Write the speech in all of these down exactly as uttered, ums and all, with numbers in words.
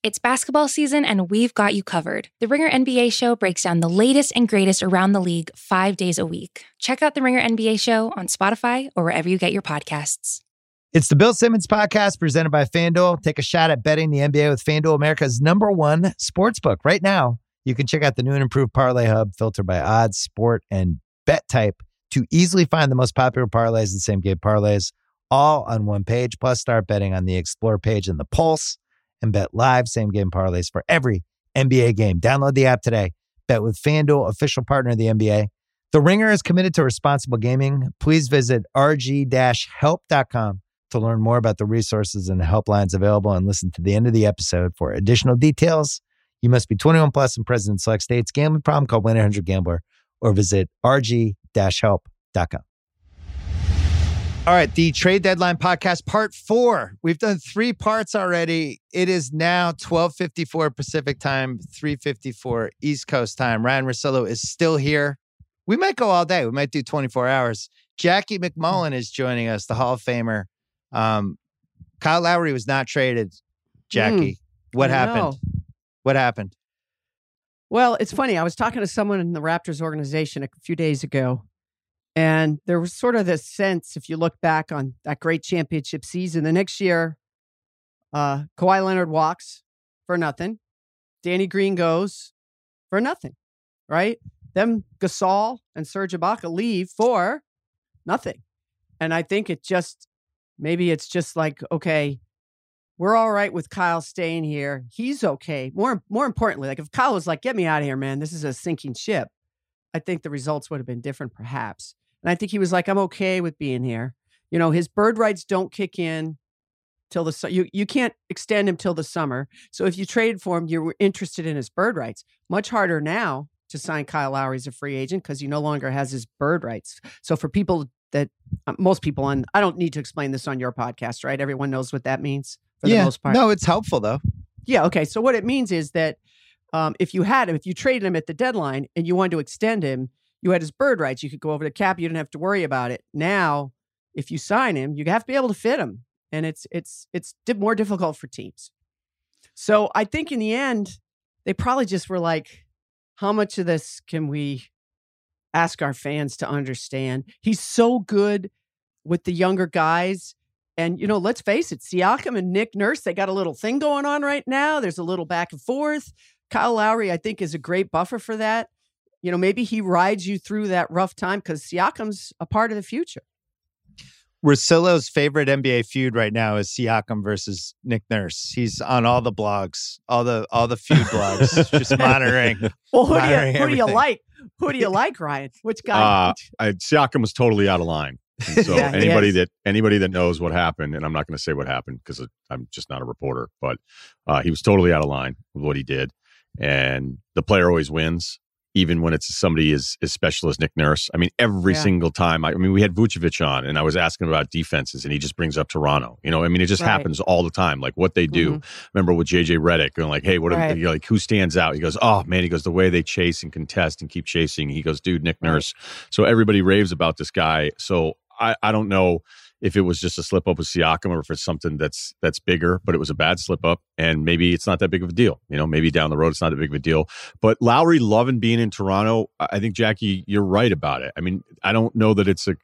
It's basketball season, and we've got you covered. The Ringer N B A Show breaks down the latest and greatest around the league five days a week. Check out The Ringer N B A Show on Spotify or wherever you get your podcasts. It's the Bill Simmons Podcast presented by FanDuel. Take a shot at betting the N B A with FanDuel, America's number one sportsbook. Right now, you can check out the new and improved Parlay Hub filtered by odds, sport, and bet type to easily find the most popular parlays and same-game parlays all on one page. Plus, start betting on the Explore page and the Pulse and bet live same-game parlays for every N B A game. Download the app today. Bet with FanDuel, official partner of the N B A. The Ringer is committed to responsible gaming. Please visit r g dash help dot com to learn more about the resources and helplines available and listen to the end of the episode for additional details. You must be twenty-one plus and present in select states. Gambling problem? Call one eight hundred gambler or visit r g dash help dot com. All right, the Trade Deadline Podcast, part four. We've done three parts already. It is now twelve fifty-four Pacific time, three fifty-four East Coast time. Ryan Russillo is still here. We might go all day. We might do twenty-four hours. Jackie McMullen is joining us, the Hall of Famer. Um, Kyle Lowry was not traded, Jackie. Mm, what happened? Know. What happened? Well, it's funny. I was talking to someone in the Raptors organization a few days ago, and there was sort of this sense, if you look back on that great championship season, the next year, uh, Kawhi Leonard walks for nothing. Danny Green goes for nothing, right? Then Gasol and Serge Ibaka leave for nothing. And I think it just, maybe it's just like, okay, we're all right with Kyle staying here. He's okay. More, more importantly, like if Kyle was like, get me out of here, man, this is a sinking ship, I think the results would have been different perhaps. And I think he was like, I'm okay with being here. You know, his bird rights don't kick in till the, you, you can't extend him till the summer. So if you trade for him, you're interested in his bird rights. Much harder now to sign Kyle Lowry as a free agent because he no longer has his bird rights. So for people that, uh, most people on, I don't need to explain this on your podcast, right? Everyone knows what that means for yeah, the most part. No, it's helpful though. Yeah. Okay. So what it means is that um, if you had him, if you traded him at the deadline and you wanted to extend him, you had his bird rights. You could go over the cap. You didn't have to worry about it. Now, if you sign him, you have to be able to fit him. And it's, it's, it's more difficult for teams. So I think in the end, they probably just were like, how much of this can we ask our fans to understand? He's so good with the younger guys. And, you know, let's face it, Siakam and Nick Nurse, they got a little thing going on right now. There's a little back and forth. Kyle Lowry, I think, is a great buffer for that. You know, maybe he rides you through that rough time because Siakam's a part of the future. Russillo's favorite N B A feud right now is Siakam versus Nick Nurse. He's on all the blogs, all the all the feud blogs, just monitoring. Well, who, monitoring do you, who do you everything. like? Who do you like, Ryan? Which guy? Uh, I, Siakam was totally out of line. And so Yeah, he anybody is. that anybody that knows what happened, and I'm not going to say what happened because I'm just not a reporter, but uh, he was totally out of line with what he did. And the player always wins, even when it's somebody as, as special as Nick Nurse. I mean, every Yeah. single time. I, I mean, we had Vucevic on, and I was asking about defenses, and he just brings up Toronto. You know, I mean, it just Right. happens all the time, like what they do. Mhm. Remember with J J Redick going like, hey, what are Right. you like? Who stands out? He goes, oh man, he goes the way they chase and contest and keep chasing. He goes, dude, Nick Right. Nurse. So everybody raves about this guy. So I, I don't know if it was just a slip up with Siakam or if it's something that's that's bigger, but it was a bad slip up, and maybe it's not that big of a deal. You know, maybe down the road it's not that big of a deal. But Lowry loving being in Toronto, I think, Jackie, you're right about it. I mean, I don't know that it's a.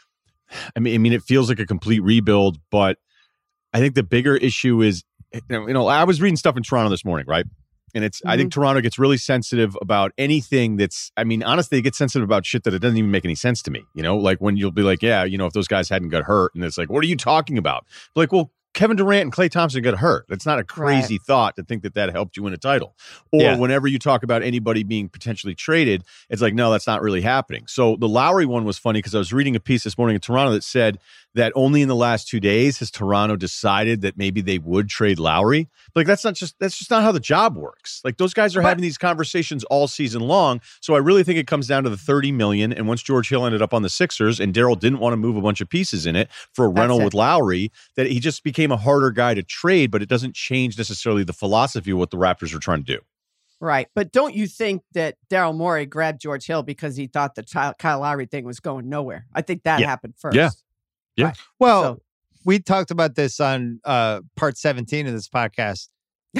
I mean, I mean, it feels like a complete rebuild, but I think the bigger issue is, you know, I was reading stuff in Toronto this morning, right? And it's, mm-hmm. I think Toronto gets really sensitive about anything that's, I mean, honestly, they get sensitive about shit that it doesn't even make any sense to me. You know, like when you'll be like, yeah, you know, if those guys hadn't got hurt, and it's like, what are you talking about? Like, well, Kevin Durant and Klay Thompson got hurt. That's not a crazy Right. thought to think that that helped you win a title. Or Yeah. whenever you talk about anybody being potentially traded, it's like, no, that's not really happening. So the Lowry one was funny because I was reading a piece this morning in Toronto that said that only in the last two days has Toronto decided that maybe they would trade Lowry. Like, that's not just, that's just not how the job works. Like, those guys are But- having these conversations all season long. So I really think it comes down to the thirty million. And once George Hill ended up on the Sixers and Daryl didn't want to move a bunch of pieces in it for a That's rental it. with Lowry, that he just became a harder guy to trade, but it doesn't change necessarily the philosophy of what the Raptors are trying to do. Right. But don't you think that Daryl Morey grabbed George Hill because he thought the Ty- Kyle Lowry thing was going nowhere? I think that Yeah. happened first. Yeah. Yeah. Right. Well, So- we talked about this on uh, part seventeen of this podcast.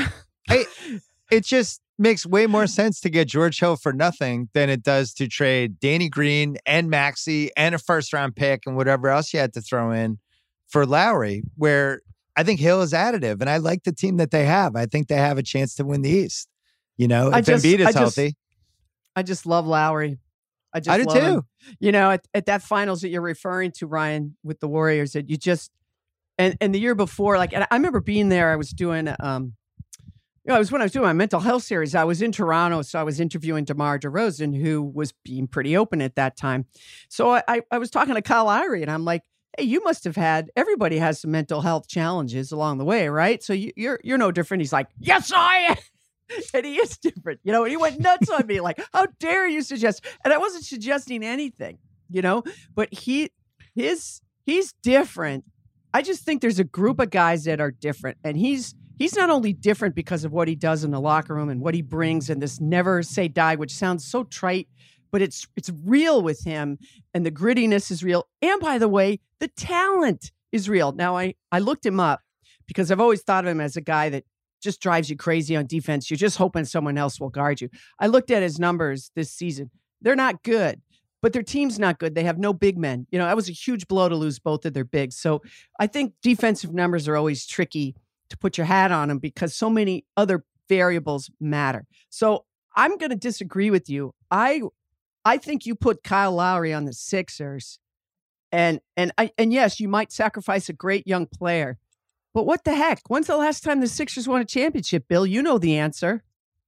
I, it just makes way more sense to get George Hill for nothing than it does to trade Danny Green and Maxey and a first round pick and whatever else you had to throw in for Lowry, where I think Hill is additive. And I like the team that they have. I think they have a chance to win the East. You know, if I just, Embiid is I just, healthy. I just love Lowry. I just I do love too. him. You know, at, at that finals that you're referring to, Ryan, with the Warriors, that you just, and, and the year before, like, and I remember being there, I was doing, um, you know, it was when I was doing my mental health series. I was in Toronto, so I was interviewing DeMar DeRozan, who was being pretty open at that time. So I, I, I was talking to Kyle Lowry, and I'm like, hey, you must have had, everybody has some mental health challenges along the way, right? So you, you're you're no different. He's like, yes, I am. And he is different, you know, and he went nuts on me, like, how dare you suggest? And I wasn't suggesting anything, you know, but he, his, he's different. I just think there's a group of guys that are different. And he's, he's not only different because of what he does in the locker room and what he brings and this never say die, which sounds so trite, but it's, it's real with him, and the grittiness is real. And by the way, the talent is real. Now I, I looked him up because I've always thought of him as a guy that just drives you crazy on defense. You're just hoping someone else will guard you. I looked at his numbers this season. They're not good, but their team's not good. They have no big men. You know, that was a huge blow to lose both of their bigs. So I think defensive numbers are always tricky to put your hat on them because so many other variables matter. So I'm going to disagree with you. I, I think you put Kyle Lowry on the Sixers, and, and I, and yes, you might sacrifice a great young player. But what the heck? When's the last time the Sixers won a championship, Bill? You know the answer.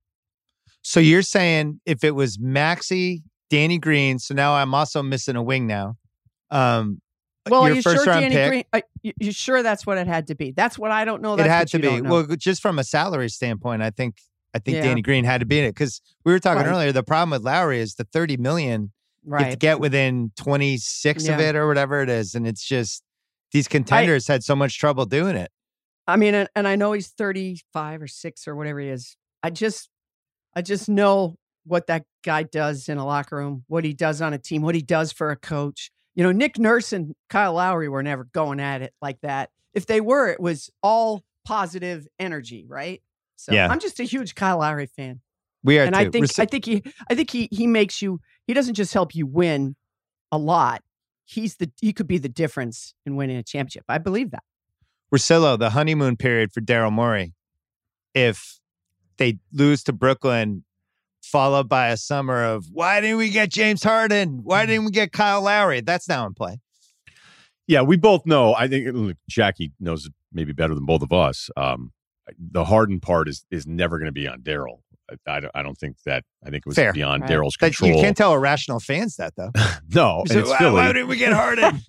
So you're saying if it was Maxey, Danny Green, so now I'm also missing a wing now. Um, well, your are you first sure round Danny pick, Green? Are you, you sure that's what it had to be? That's what I don't know. That's it had what to you be. don't know. Well, just from a salary standpoint, I think I think Yeah. Danny Green had to be in it because we were talking Right. earlier. The problem with Lowry is the thirty million. You have to Right. get within twenty-six of Yeah. it or whatever it is, and it's just these contenders had so much trouble doing it. I mean, and, and I know he's thirty-five or six or whatever he is. I just, I just know what that guy does in a locker room, what he does on a team, what he does for a coach. You know, Nick Nurse and Kyle Lowry were never going at it like that. If they were, it was all positive energy, right? So Yeah. I'm just a huge Kyle Lowry fan. We are And too. I think We're so- I think he I think he he makes you, he doesn't just help you win a lot. He's the he could be the difference in winning a championship. I believe that. Russillo, the honeymoon period for Daryl Morey, if they lose to Brooklyn, followed by a summer of why didn't we get James Harden? Why didn't we get Kyle Lowry? That's now in play. Yeah, we both know. I think look, Jackie knows it maybe better than both of us. Um, the Harden part is is never going to be on Daryl. I, I, don't, I don't think that. I think it was Fair. beyond Right. Daryl's That, control. you can't tell irrational fans that, though. no, and So, it's why, Philly. why didn't we get Harden?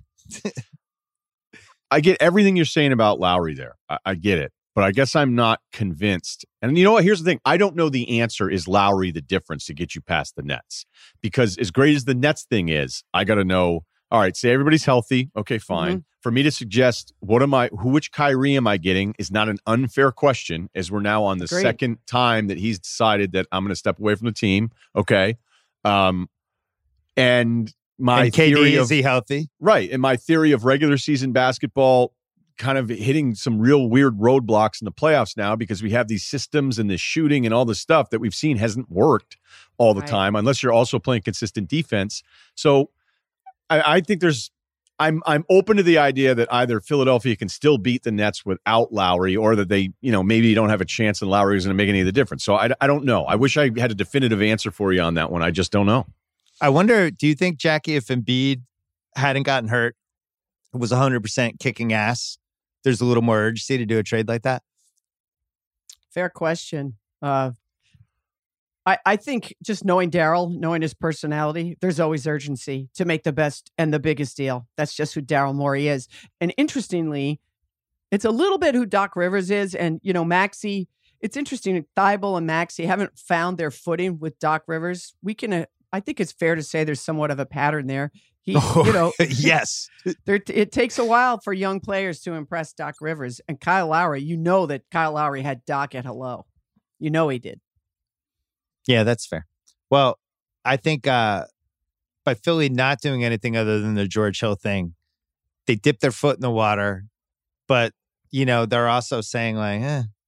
I get everything you're saying about Lowry there. I, I get it. But I guess I'm not convinced. And you know what? Here's the thing. I don't know the answer. Is Lowry the difference to get you past the Nets? Because as great as the Nets thing is, I got to know, all right, say everybody's healthy. Okay, fine. Mm-hmm. For me to suggest, what am I, who, which Kyrie am I getting is not an unfair question, as we're now on the Agreed. second time that he's decided that I'm going to step away from the team. Okay. Um, and my and K D, theory is of, he healthy? right. And my theory of regular season basketball kind of hitting some real weird roadblocks in the playoffs now because we have these systems and this shooting and all the stuff that we've seen hasn't worked all the Right. time unless you're also playing consistent defense. So I, I think there's I'm I'm open to the idea that either Philadelphia can still beat the Nets without Lowry or that they, you know, maybe you don't have a chance and Lowry is going to make any of the difference. So I, I don't know. I wish I had a definitive answer for you on that one. I just don't know. I wonder, do you think, Jackie, if Embiid hadn't gotten hurt, was one hundred percent kicking ass, there's a little more urgency to do a trade like that? Fair question. Uh, I, I think just knowing Daryl, knowing his personality, there's always urgency to make the best and the biggest deal. That's just who Daryl Morey is. And interestingly, it's a little bit who Doc Rivers is. And, you know, Maxey, it's interesting. Thibault and Maxey haven't found their footing with Doc Rivers. We can, uh, I think it's fair to say there's somewhat of a pattern there. He, you know, Yes. there, it takes a while for young players to impress Doc Rivers. And Kyle Lowry, you know that Kyle Lowry had Doc at hello. You know he did. Yeah, that's fair. Well, I think uh, by Philly not doing anything other than the George Hill thing, they dipped their foot in the water. But, you know, they're also saying like, eh,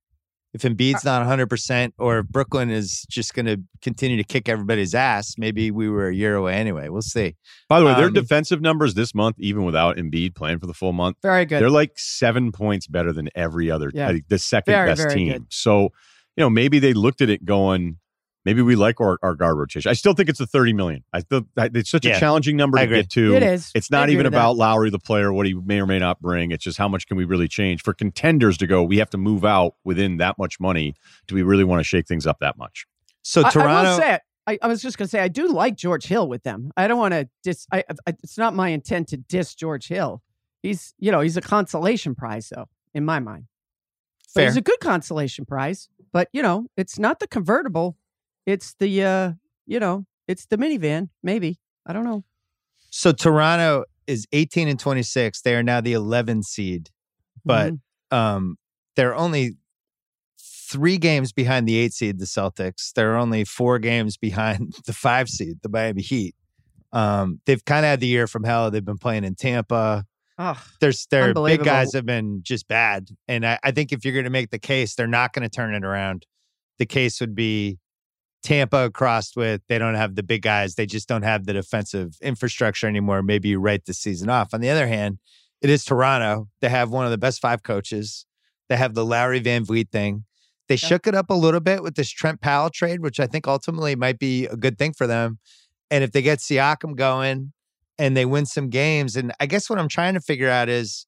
If Embiid's not one hundred percent or if Brooklyn is just going to continue to kick everybody's ass, maybe we were a year away anyway. We'll see. By the way, their Um, defensive numbers this month, even without Embiid playing for the full month, Very good. they're like seven points better than every other, Yeah. I think the second Very, best very team. good. So, you know, maybe they looked at it going, maybe we like our, our guard rotation. I still think it's a thirty million. I still, it's such Yeah, a challenging number I to agree. get to. It is. It's I not agree even with that. about Lowry, the player, what he may or may not bring. It's just how much can we really change for contenders to go, we have to move out within that much money. Do we really want to shake things up that much? So I- Toronto, I, will say it. I, I was just going to say, I do like George Hill with them. I don't want to dis. I, I, it's not my intent to diss George Hill. He's, you know, he's a consolation prize, though, in my mind. But fair. he's a good consolation prize. But you know, it's not the convertible. It's the, uh, you know, it's the minivan. Maybe I don't know. So Toronto is eighteen and twenty-six. They are now the eleven seed, but Mhm. um, they're only three games behind the eight seed, the Celtics. They're only four games behind the five seed, the Miami Heat. Um, they've kind of had the year from hell. They've been playing in Tampa. Oh, There's their big Unbelievable. guys have been just bad, and I, I think if you're going to make the case, they're not going to turn it around. The case would be Tampa crossed with they don't have the big guys. They just don't have the defensive infrastructure anymore. Maybe you write the season off. On the other hand, it is Toronto. They have one of the best five coaches. They have the Larry Van Vliet thing. They Yeah. shook it up a little bit with this Trent Powell trade, which I think ultimately might be a good thing for them. And if they get Siakam going and they win some games, and I guess what I'm trying to figure out is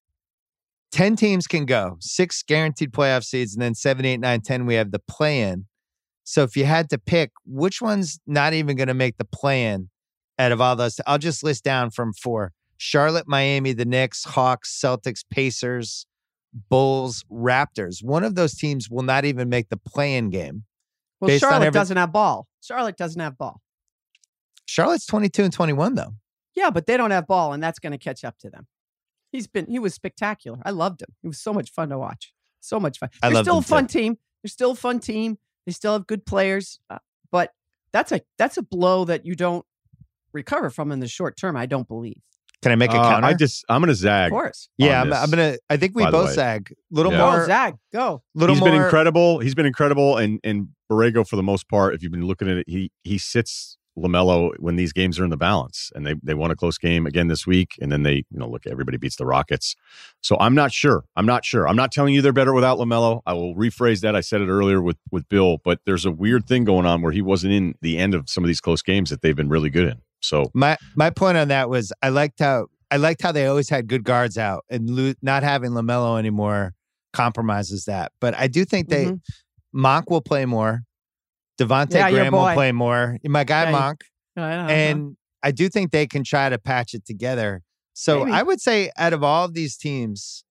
ten teams can go, six guaranteed playoff seeds, and then seven, eight, nine, ten, we have the play-in. So if you had to pick, which one's not even going to make the play-in out of all those? I'll just list down from four. Charlotte, Miami, the Knicks, Hawks, Celtics, Pacers, Bulls, Raptors. One of those teams will not even make the play-in game. well, Based on Charlotte every- doesn't have ball. Charlotte doesn't have ball. Charlotte's twenty-two and twenty-one, though. Yeah, but they don't have ball, and that's going to catch up to them. He's been he was spectacular. I loved him. It was so much fun to watch. So much fun. I They're loved still a him, fun too. team. They're still a fun team. They still have good players, uh, but that's a that's a blow that you don't recover from in the short term. I don't believe. Can I make a Uh, counter? I just, I'm going to Of zag. course. yeah, on I'm, this, I'm gonna. I think we by the both way. sag. Little Yeah. Go, more. Zach. Go. Little He's more. been incredible. He's been incredible, and and Borrego for the most part. If you've been looking at it, he he sits LaMelo when these games are in the balance, and they they won a close game again this week, and then they you know look everybody beats the Rockets. So I'm not sure. I'm not sure. I'm not telling you they're better without LaMelo. I will rephrase that. I said it earlier with with Bill, but there's a weird thing going on where he wasn't in the end of some of these close games that they've been really good in. So My my point on that was I liked how I liked how they always had good guards out, and lo- not having LaMelo anymore compromises that. But I do think they Mhm. Monk will play more. Devontae Yeah, your Graham will boy. play more. My guy Yeah, you- Monk. Uh-huh. And I do think they can try to patch it together. So Maybe. I would say out of all of these teams,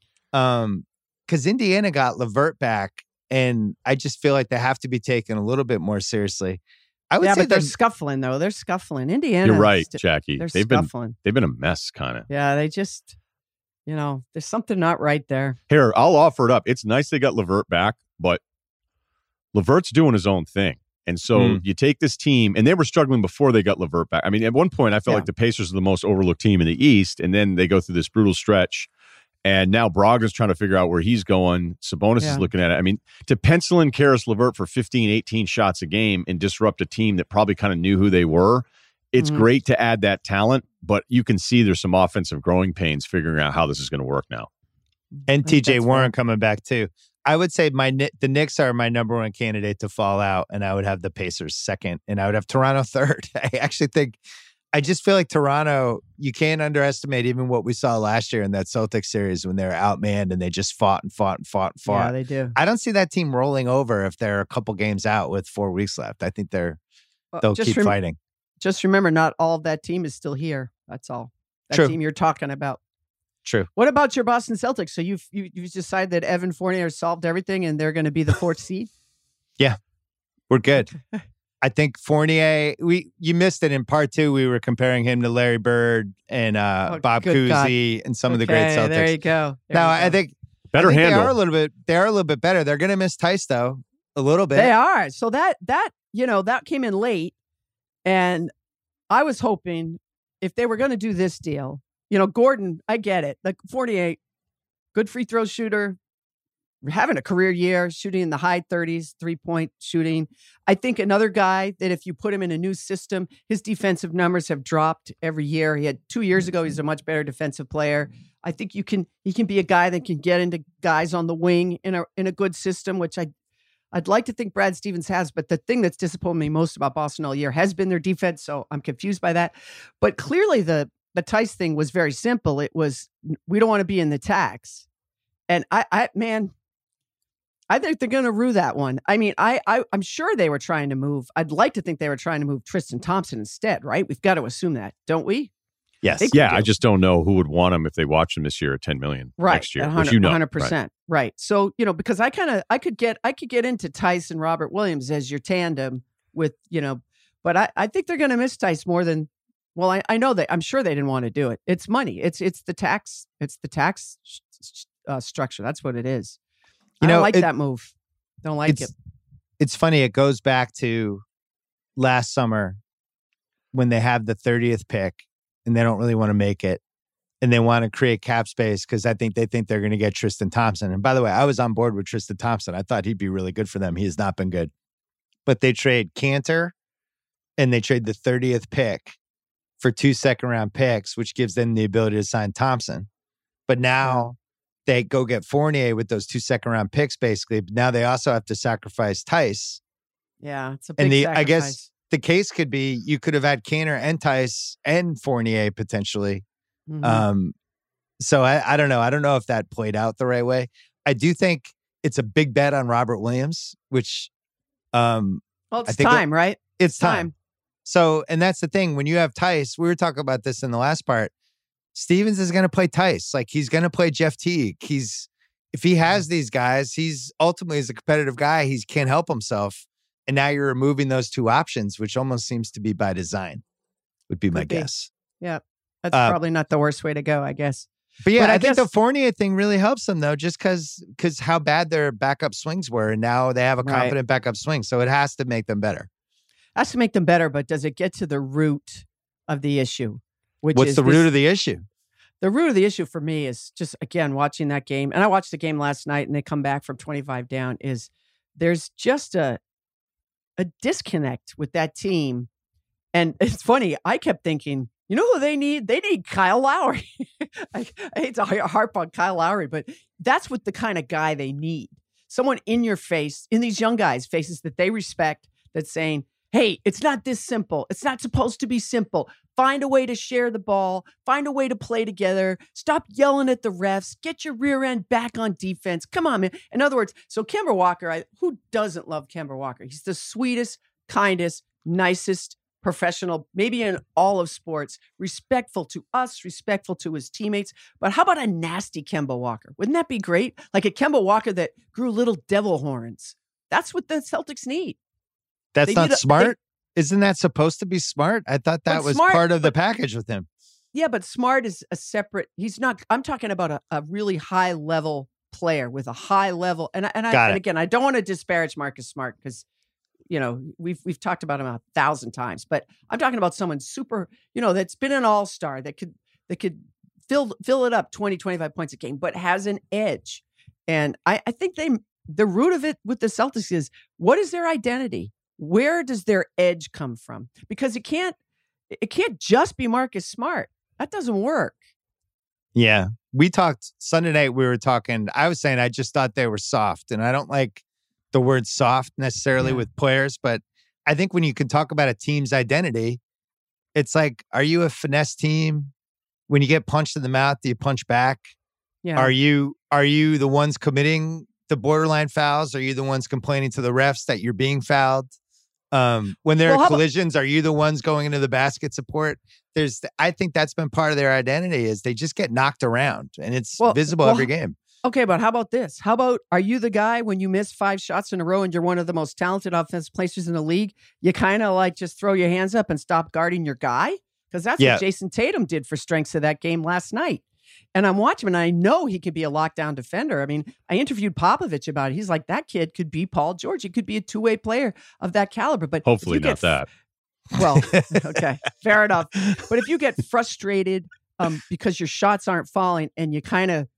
um, because Indiana got LeVert back, and I just feel like they have to be taken a little bit more seriously. I would yeah, say but they're they're scuffling though. They're scuffling. Indiana. you're right, st- Jackie. They're They've been scuffling. they've been a mess, kind of. Yeah, they just, you know, there's something not right there. Here, I'll offer it up. It's nice they got LeVert back, but LeVert's doing his own thing. And so Mm. you take this team, and they were struggling before they got LeVert back. I mean, at one point, I felt Yeah. like the Pacers are the most overlooked team in the East, and then they go through this brutal stretch. And now Brogdon's trying to figure out where he's going. Sabonis Yeah. is looking at it. I mean, to pencil in Karis LeVert for fifteen, eighteen shots a game and disrupt a team that probably kind of knew who they were, it's Mhm. great to add that talent, but you can see there's some offensive growing pains figuring out how this is going to work now. and I T think J that's Warren fair. coming back too. I would say my Kni- the Knicks are my number one candidate to fall out, and I would have the Pacers second, and I would have Toronto third. I actually think I just feel like Toronto, you can't underestimate even what we saw last year in that Celtics series when they were outmanned and they just fought and fought and fought and fought. Yeah, they do. I don't see that team rolling over if they're a couple games out with four weeks left. I think they're Well, they'll just keep rem- fighting. Just remember, not all of that team is still here. That's all. That True. team you're talking about. True. What about your Boston Celtics? So you've you, you've decided that Evan Fournier has solved everything, and they're going to be the fourth seed. We're good. I think Fournier, we you missed it in part two. We were comparing him to Larry Bird and uh, Oh, Bob good God. Cousy and some of the great Okay, Celtics. There you go. There now, you go. I think, Better I think handle. they are a little bit. They are a little bit better. They're going to miss Tice though, a little bit. They are. So that that you know that came in late, and I was hoping if they were going to do this deal, you know, Gordon, I get it. Like Fournier, good free throw shooter, having a career year, shooting in the high thirties, three-point shooting. I think another guy that if you put him in a new system, his defensive numbers have dropped every year. He had two years ago, he's a much better defensive player. I think you can he can be a guy that can get into guys on the wing in a in a good system, which I I'd like to think Brad Stevens has, but the thing that's disappointed me most about Boston all year has been their defense, so I'm confused by that. But clearly the the Tice thing was very simple. It was, we don't want to be in the tax. And I, I man, I think they're going to rue that one. I mean, I, I, I'm sure they were trying to move. I'd like to think they were trying to move Tristan Thompson instead, right? We've got to assume that, don't we? Yes. I yeah, I just don't know who would want him if they watch him this year at ten million right, next year, one hundred, which you know. one hundred percent. Right. right. So, you know, because I kind of, I could get, I could get into Tice and Robert Williams as your tandem with, you know, but I, I think they're going to miss Tice more than, well, I, I know that, I'm sure they didn't want to do it. It's money. It's, it's the tax, it's the tax uh, structure. That's what it is. You I know, don't like it, that move. Don't like it's, it. It's funny. It goes back to last summer when they have the thirtieth pick and they don't really want to make it. And they want to create cap space because I think they think they're going to get Tristan Thompson. And by the way, I was on board with Tristan Thompson. I thought he'd be really good for them. He has not been good. But they trade Cantor and they trade the thirtieth pick for two second round picks, which gives them the ability to sign Thompson. But now yeah. they go get Fournier with those two second round picks, basically. But now they also have to sacrifice Tice. Yeah, it's a big and the, sacrifice. I guess the case could be you could have had Cantor and Tice and Fournier potentially. Mm-hmm. Um, so I, I don't know. I don't know if that played out the right way. I do think it's a big bet on Robert Williams, which um, well, it's I think time, it, right? It's time. time. So, and that's the thing. When you have Tice, we were talking about this in the last part. Stevens is going to play Tice. Like he's going to play Jeff Teague. He's if he has these guys, he's ultimately is a competitive guy. He can't help himself. And now you're removing those two options, which almost seems to be by design. Would be Could my be. guess. Yeah. That's uh, probably not the worst way to go, I guess. But yeah, but I, I guess, think the Fournier thing really helps them though, just because because how bad their backup swings were, and now they have a confident right. backup swing, so it has to make them better. Has to make them better, but does it get to the root of the issue? Which What's is the this, root of the issue? The root of the issue for me is just again watching that game, and I watched the game last night, and they come back from twenty-five down. Is there's just a a disconnect with that team, and it's funny. I kept thinking. You know who they need? They need Kyle Lowry. I, I hate to harp on Kyle Lowry, but that's what the kind of guy they need. Someone in your face, in these young guys' faces that they respect, that's saying, hey, it's not this simple. It's not supposed to be simple. Find a way to share the ball. Find a way to play together. Stop yelling at the refs. Get your rear end back on defense. Come on, man. In other words, so Kemba Walker, I, who doesn't love Kemba Walker? He's the sweetest, kindest, nicest, professional, maybe in all of sports, respectful to us, respectful to his teammates. But how about a nasty Kemba Walker? Wouldn't that be great? Like a Kemba Walker that grew little devil horns. That's what the Celtics need. That's they not need a, smart. They, Isn't that supposed to be smart? I thought that was smart, part of the but, package with him. Yeah, but smart is a separate, he's not, I'm talking about a, a really high level player with a high level. And, and, I, and again, I don't want to disparage Marcus Smart because you know, we've we've talked about him a thousand times, but I'm talking about someone super, you know, that's been an all-star that could that could fill fill it up twenty, twenty-five points a game, but has an edge. And I, I think they the root of it with the Celtics is what is their identity? Where does their edge come from? Because it can't it can't just be Marcus Smart. That doesn't work. Yeah. We talked Sunday night, we were talking, I was saying I just thought they were soft, and I don't like the word soft necessarily yeah. with players, but I think when you can talk about a team's identity, it's like, are you a finesse team? When you get punched in the mouth, do you punch back? Yeah. Are you are you the ones committing the borderline fouls? Are you the ones complaining to the refs that you're being fouled? Um, when there well, are collisions, about- are you the ones going into the basket support? There's, I think that's been part of their identity is they just get knocked around, and it's well, visible well, every game. Okay, but how about this? How about, are you the guy when you miss five shots in a row and you're one of the most talented offensive players in the league, you kind of like just throw your hands up and stop guarding your guy? Because that's yeah. what Jason Tatum did for strengths of that game last night. And I'm watching him, and I know he could be a lockdown defender. I mean, I interviewed Popovich about it. He's like, that kid could be Paul George. He could be a two-way player of that caliber. But hopefully not that. Well, okay, fair enough. But if you get frustrated um, because your shots aren't falling and you kind of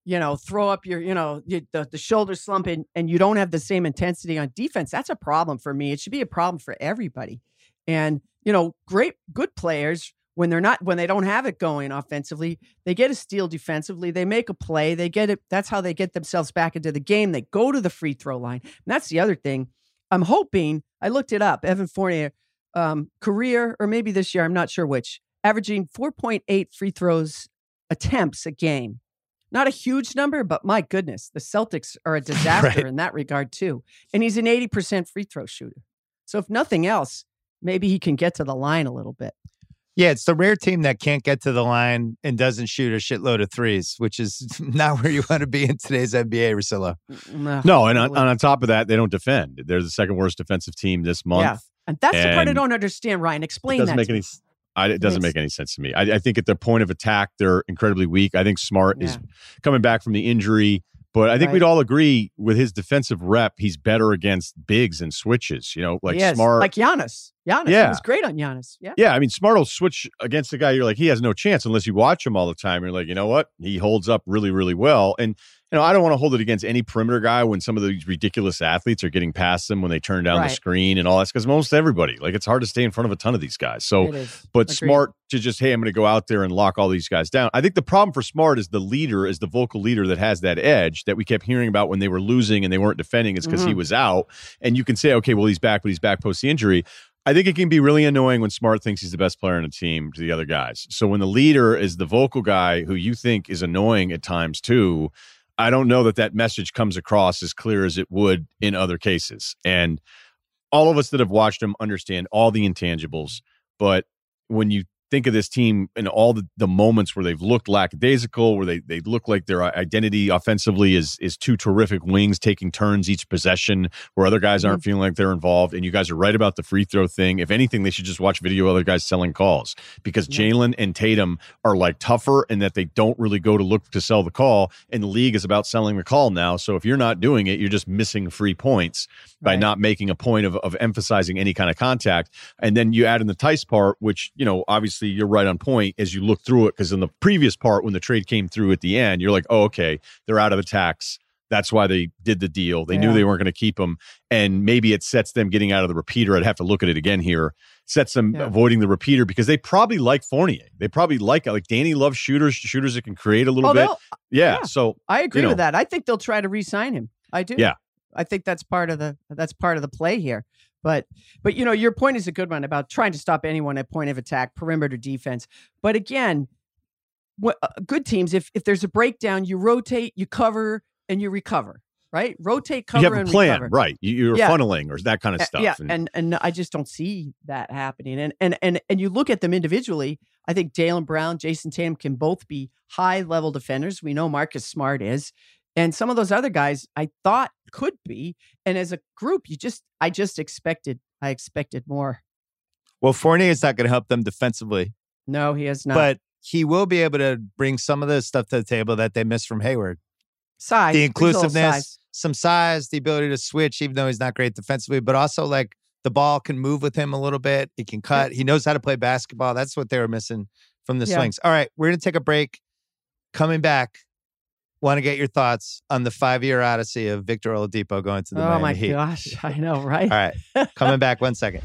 you know, throw up your, you know, you, the, the shoulder slump and, and you don't have the same intensity on defense, that's a problem for me. It should be a problem for everybody. And, you know, great, good players, when they're not, when they don't have it going offensively, they get a steal defensively, they make a play, they get it. That's how they get themselves back into the game. They go to the free throw line. And that's the other thing. I'm hoping, I looked it up, Evan Fournier, um, career, or maybe this year, I'm not sure which, averaging four point eight free throws attempts a game. Not a huge number, but my goodness, the Celtics are a disaster Right. in that regard too. And he's an eighty percent free throw shooter. So if nothing else, maybe he can get to the line a little bit. Yeah, it's the rare team that can't get to the line and doesn't shoot a shitload of threes, which is not where you want to be in today's N B A, Russillo. No, and on, on top of that, they don't defend. They're the second worst defensive team this month. Yeah. And that's the part I And don't understand, Ryan. Explain It doesn't that. make to any. me. I, it doesn't Makes- make any sense to me. I, I think at their point of attack, they're incredibly weak. I think Smart is Yeah. coming back from the injury, but I think Right. we'd all agree with his defensive rep, he's better against bigs and switches. You know, like He is. Smart. Like Giannis. Giannis. He Yeah. was great on Giannis. Yeah. Yeah, I mean, Smart will switch against the guy. You're like, he has no chance unless you watch him all the time. You're like, you know what? He holds up really, really well. And, you know, I don't want to hold it against any perimeter guy when some of these ridiculous athletes are getting past them when they turn down Right. the screen and all that. Because most everybody, like, it's hard to stay in front of a ton of these guys. So, It is. but Agreed. Smart to just, hey, I'm going to go out there and lock all these guys down. I think the problem for Smart is the leader, is the vocal leader that has that edge that we kept hearing about when they were losing and they weren't defending. It's because he Mhm. was out. And you can say, okay, well, he's back, but he's back post the injury. I think it can be really annoying when Smart thinks he's the best player on the team to the other guys. So when the leader is the vocal guy who you think is annoying at times too, I don't know that that message comes across as clear as it would in other cases. And all of us that have watched him understand all the intangibles. But when you think of this team and all the, the moments where they've looked lackadaisical, where they they look like their identity offensively is is two terrific wings taking turns each possession, where other guys aren't feeling like they're involved. And you guys are right about the free throw thing. If anything, they should just watch video of other guys selling calls, because Yeah. Jalen and Tatum are like tougher and that they don't really go to look to sell the call. And the league is about selling the call now. So if you're not doing it, you're just missing free points by Right. not making a point of, of emphasizing any kind of contact. And then you add in the Tice part, which, you know, obviously you're right on point as you look through it, because in the previous part, when the trade came through at the end, you're like, oh, okay, they're out of the tax. That's why they did the deal. They knew Yeah. they weren't going to keep him. And maybe it sets them getting out of the repeater. I'd have to look at it again here. Sets them Yeah. avoiding the repeater because they probably like Fournier. They probably like, like Danny loves shooters, shooters that can create a little Oh, bit. they'll- Yeah, yeah. So I agree you with know. that. I think they'll try to re-sign him. I do. Yeah. I think that's part of the that's part of the play here. But but you know, your point is a good one about trying to stop anyone at point of attack, perimeter defense. But again, what uh, good teams, if if there's a breakdown, you rotate, you cover, and you recover. Right? Rotate, cover, you have a and plan, recover. right? You- You're Yeah. funneling or that kind of Uh, stuff. Yeah, And- and and I just don't see that happening. And and and and you look at them individually. I think Jaylen Brown, Jason Tatum can both be high level defenders. We know Marcus Smart is, and some of those other guys I thought could be. And as a group, you just I just expected I expected more. Well, Fournier is not going to help them defensively, No, he has not. but he will be able to bring some of the stuff to the table that they missed from Hayward. size, The brings a little inclusiveness, size. some size, the ability to switch, even though he's not great defensively, but also like the ball can move with him a little bit. He can cut. He knows how to play basketball. That's what they were missing from the Yeah. slings. All right, we're going to take a break. Coming back, want to get your thoughts on the five-year odyssey of Victor Oladipo going to the Oh Miami my Heat. gosh, I know, right? All right, coming back one second.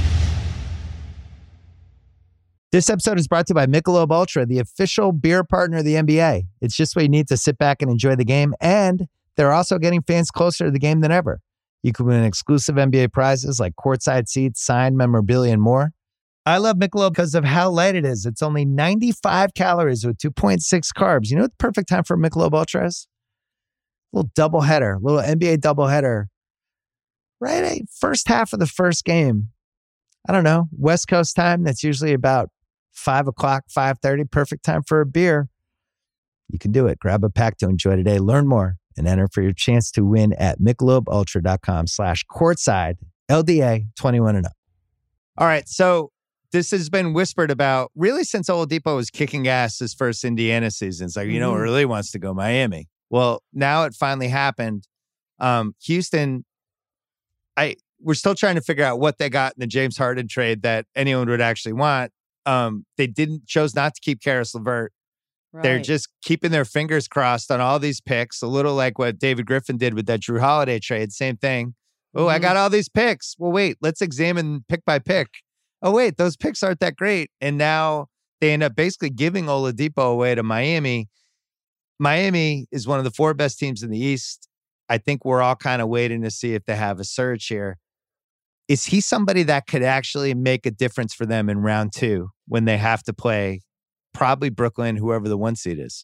This episode is brought to you by Michelob Ultra, the official beer partner of the N B A. It's just what you need to sit back and enjoy the game, and they're also getting fans closer to the game than ever. You can win exclusive N B A prizes like courtside seats, signed memorabilia, and more. I love Michelob because of how light it is. It's only ninety-five calories with two point six carbs. You know what the perfect time for Michelob Ultra is? A little doubleheader, little N B A doubleheader. Right, eh, first half of the first game. I don't know, West Coast time. That's usually about five o'clock, five thirty. Perfect time for a beer. You can do it. Grab a pack to enjoy today. Learn more and enter for your chance to win at michelobultra.com slash courtside, L D A twenty-one and up. All right, so this has been whispered about really since Oladipo was kicking ass his first Indiana season. It's like, you know, Mhm. really wants to go Miami. Well, now it finally happened. Um, Houston, I we're still trying to figure out what they got in the James Harden trade that anyone would actually want. Um, they didn't chose not to keep Karis LeVert. Right. They're just keeping their fingers crossed on all these picks, a little like what David Griffin did with that Drew Holiday trade. Same thing. Oh, mm-hmm. I got all these picks. Well, wait, let's examine pick by pick. Oh, wait, those picks aren't that great. And now they end up basically giving Oladipo away to Miami. Miami is one of the four best teams in the East. I think we're all kind of waiting to see if they have a surge here. Is he somebody that could actually make a difference for them in round two when they have to play probably Brooklyn, whoever the one seed is?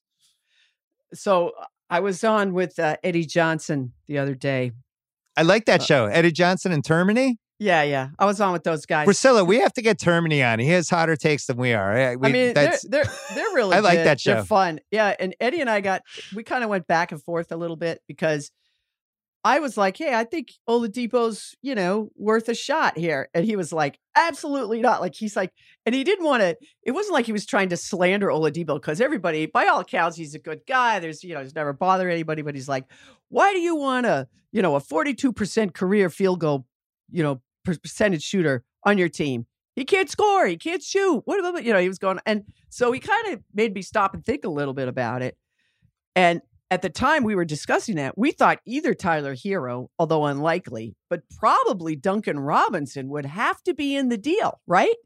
So I was on with uh, Eddie Johnson the other day. I like that uh, show. Eddie Johnson and Termini. Yeah, yeah. I was on with those guys. Priscilla, we have to get Termini on. He has hotter takes than we are. We, I mean, they're, they're, they're really I like good. that show. They're fun. Yeah, and Eddie and I got, we kind of went back and forth a little bit because I was like, hey, I think Oladipo's, you know, worth a shot here. And he was like, absolutely not. Like, he's like, and he didn't want to, it wasn't like he was trying to slander Oladipo because everybody, by all accounts, he's a good guy. There's, you know, he's never bothered anybody, but he's like, why do you want a, you know, a forty-two percent career field goal, you know, percentage shooter on your team? He can't score. He can't shoot. What about, you know, he was going, and so he kind of made me stop and think a little bit about it. And at the time we were discussing that, we thought either Tyler Hero, although unlikely, but probably Duncan Robinson would have to be in the deal, right?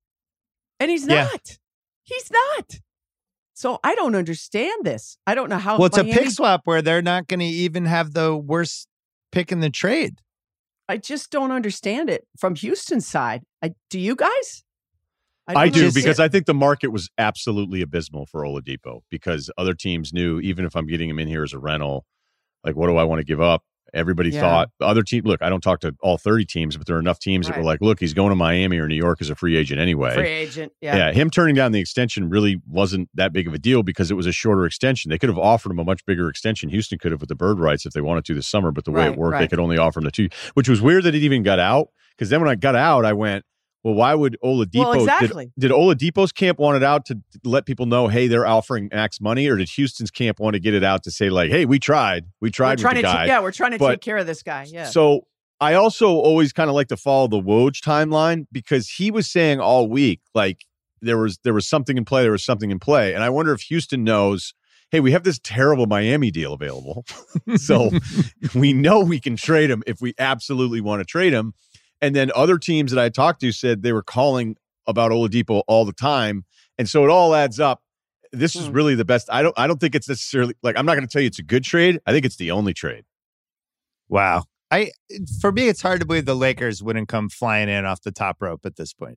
And he's yeah. not. He's not. So I don't understand this. I don't know how. Well, it's Miami, a pick swap where they're not going to even have the worst pick in the trade. I just don't understand it from Houston's side. I, do you guys? I, I do, because I think the market was absolutely abysmal for Oladipo because other teams knew, even if I'm getting him in here as a rental, like, what do I want to give up? Everybody yeah. thought, other team. Look, I don't talk to all thirty teams, but there are enough teams right. that were like, look, he's going to Miami or New York as a free agent anyway. Free agent, yeah. Yeah, him turning down the extension really wasn't that big of a deal because it was a shorter extension. They could have offered him a much bigger extension. Houston could have with the bird rights if they wanted to this summer, but the way right, it worked, right. they could only offer him the two, which was weird that it even got out. Because then when I got out, I went, well, why would Oladipo, well, exactly. did, did Oladipo's camp want it out to let people know, hey, they're offering max money? Or did Houston's camp want to get it out to say, like, hey, we tried. We tried we're with the guy. T- yeah, we're trying to but, take care of this guy. Yeah. So I also always kind of like to follow the Woj timeline because he was saying all week, like, there was there was something in play, there was something in play. And I wonder if Houston knows, hey, we have this terrible Miami deal available. So we know we can trade him if we absolutely want to trade him. And then other teams that I talked to said they were calling about Oladipo all the time. And so it all adds up. This is really the best. I don't I don't think it's necessarily like, I'm not going to tell you it's a good trade. I think it's the only trade. Wow. I for me, it's hard to believe the Lakers wouldn't come flying in off the top rope at this point.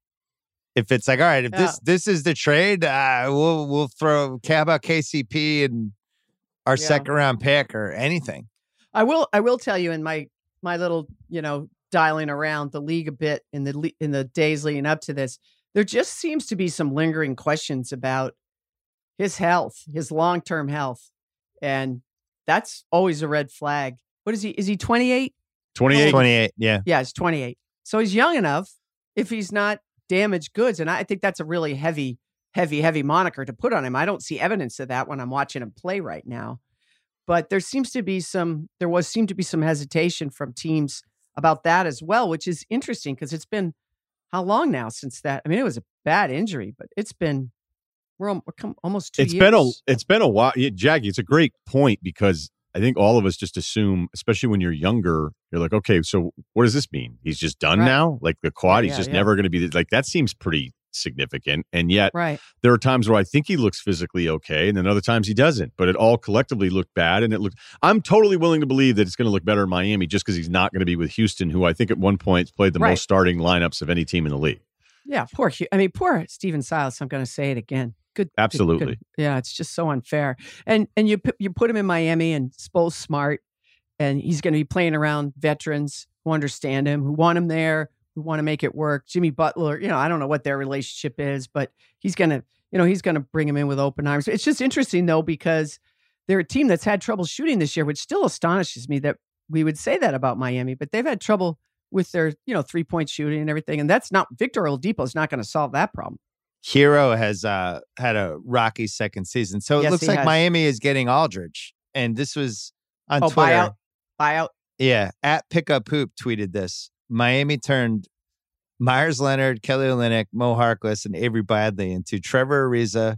If it's like, all right, if yeah. this this is the trade, uh, we'll we'll throw how about K C P and our yeah. second round pick or anything. I will I will tell you in my my little, you know, dialing around the league a bit in the in the days leading up to this, there just seems to be some lingering questions about his health, his long-term health. And that's always a red flag. What is he? Is he twenty-eight? twenty-eight. twenty-eight, yeah. Yeah, he's twenty-eight. So he's young enough if he's not damaged goods. And I think that's a really heavy, heavy, heavy moniker to put on him. I don't see evidence of that when I'm watching him play right now. But there seems to be some, there was seemed to be some hesitation from teams about that as well, which is interesting because it's been how long now since that? I mean, it was a bad injury, but it's been we're, we're come, almost two it's years. Been a, it's been a while. Yeah, Jackie, it's a great point because I think all of us just assume, especially when you're younger, you're like, okay, so what does this mean? He's just done right. now? Like the quad, yeah, he's just yeah. never going to be like, that seems pretty significant. And yet right. there are times where I think he looks physically okay. And then other times he doesn't, but it all collectively looked bad. And it looked, I'm totally willing to believe that it's going to look better in Miami just because he's not going to be with Houston, who I think at one point played the right. most starting lineups of any team in the league. Yeah. Poor, I mean, poor Steven Silas. I'm going to say it again. Good. Absolutely. Good, good. Yeah. It's just so unfair. And, and you put, you put him in Miami and Spo's smart and he's going to be playing around veterans who understand him, who want him there, who want to make it work. Jimmy Butler, you know, I don't know what their relationship is, but he's going to, you know, he's going to bring him in with open arms. It's just interesting though, because they're a team that's had trouble shooting this year, which still astonishes me that we would say that about Miami, but they've had trouble with their, you know, three point shooting and everything. And that's not, Victor Oladipo is not going to solve that problem. Hero has uh, had a rocky second season. So it yes, looks like has. Miami is getting Aldridge. And this was on oh, Twitter. Buyout. Buyout. Yeah. At Pickup Hoop tweeted this. Miami turned Myers Leonard, Kelly Olynyk, Mo Harkless, and Avery Bradley into Trevor Ariza,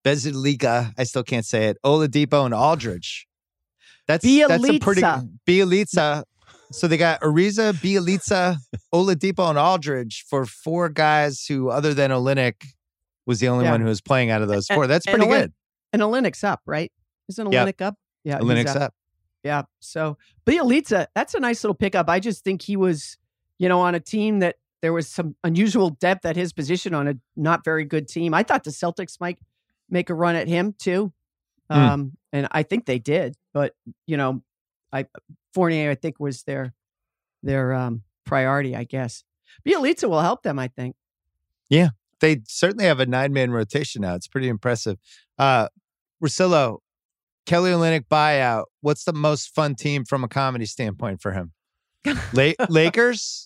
Bezilica, I still can't say it. Oladipo and Aldridge. That's that's a pretty Bielitsa. So they got Ariza, Bielitsa, Oladipo, and Aldridge for four guys who, other than Olynyk, was the only Yeah. one who was playing out of those And- four. That's and pretty Olyn- good. And Olynyk's up, right? Isn't Yep. Olynyk up? Yeah, he's Olynyk's up. Yeah. So Bielitsa, that's a nice little pickup. I just think he was, you know, on a team that there was some unusual depth at his position on a not very good team. I thought the Celtics might make a run at him too. Hmm. Um, and I think they did, but you know, I Fournier, I think was their, their, um, priority, I guess. Bielitsa will help them, I think. They certainly have a nine-man rotation now. It's pretty impressive. Uh, Russillo, Kelly Olynyk buyout. What's the most fun team from a comedy standpoint for him? La- Lakers?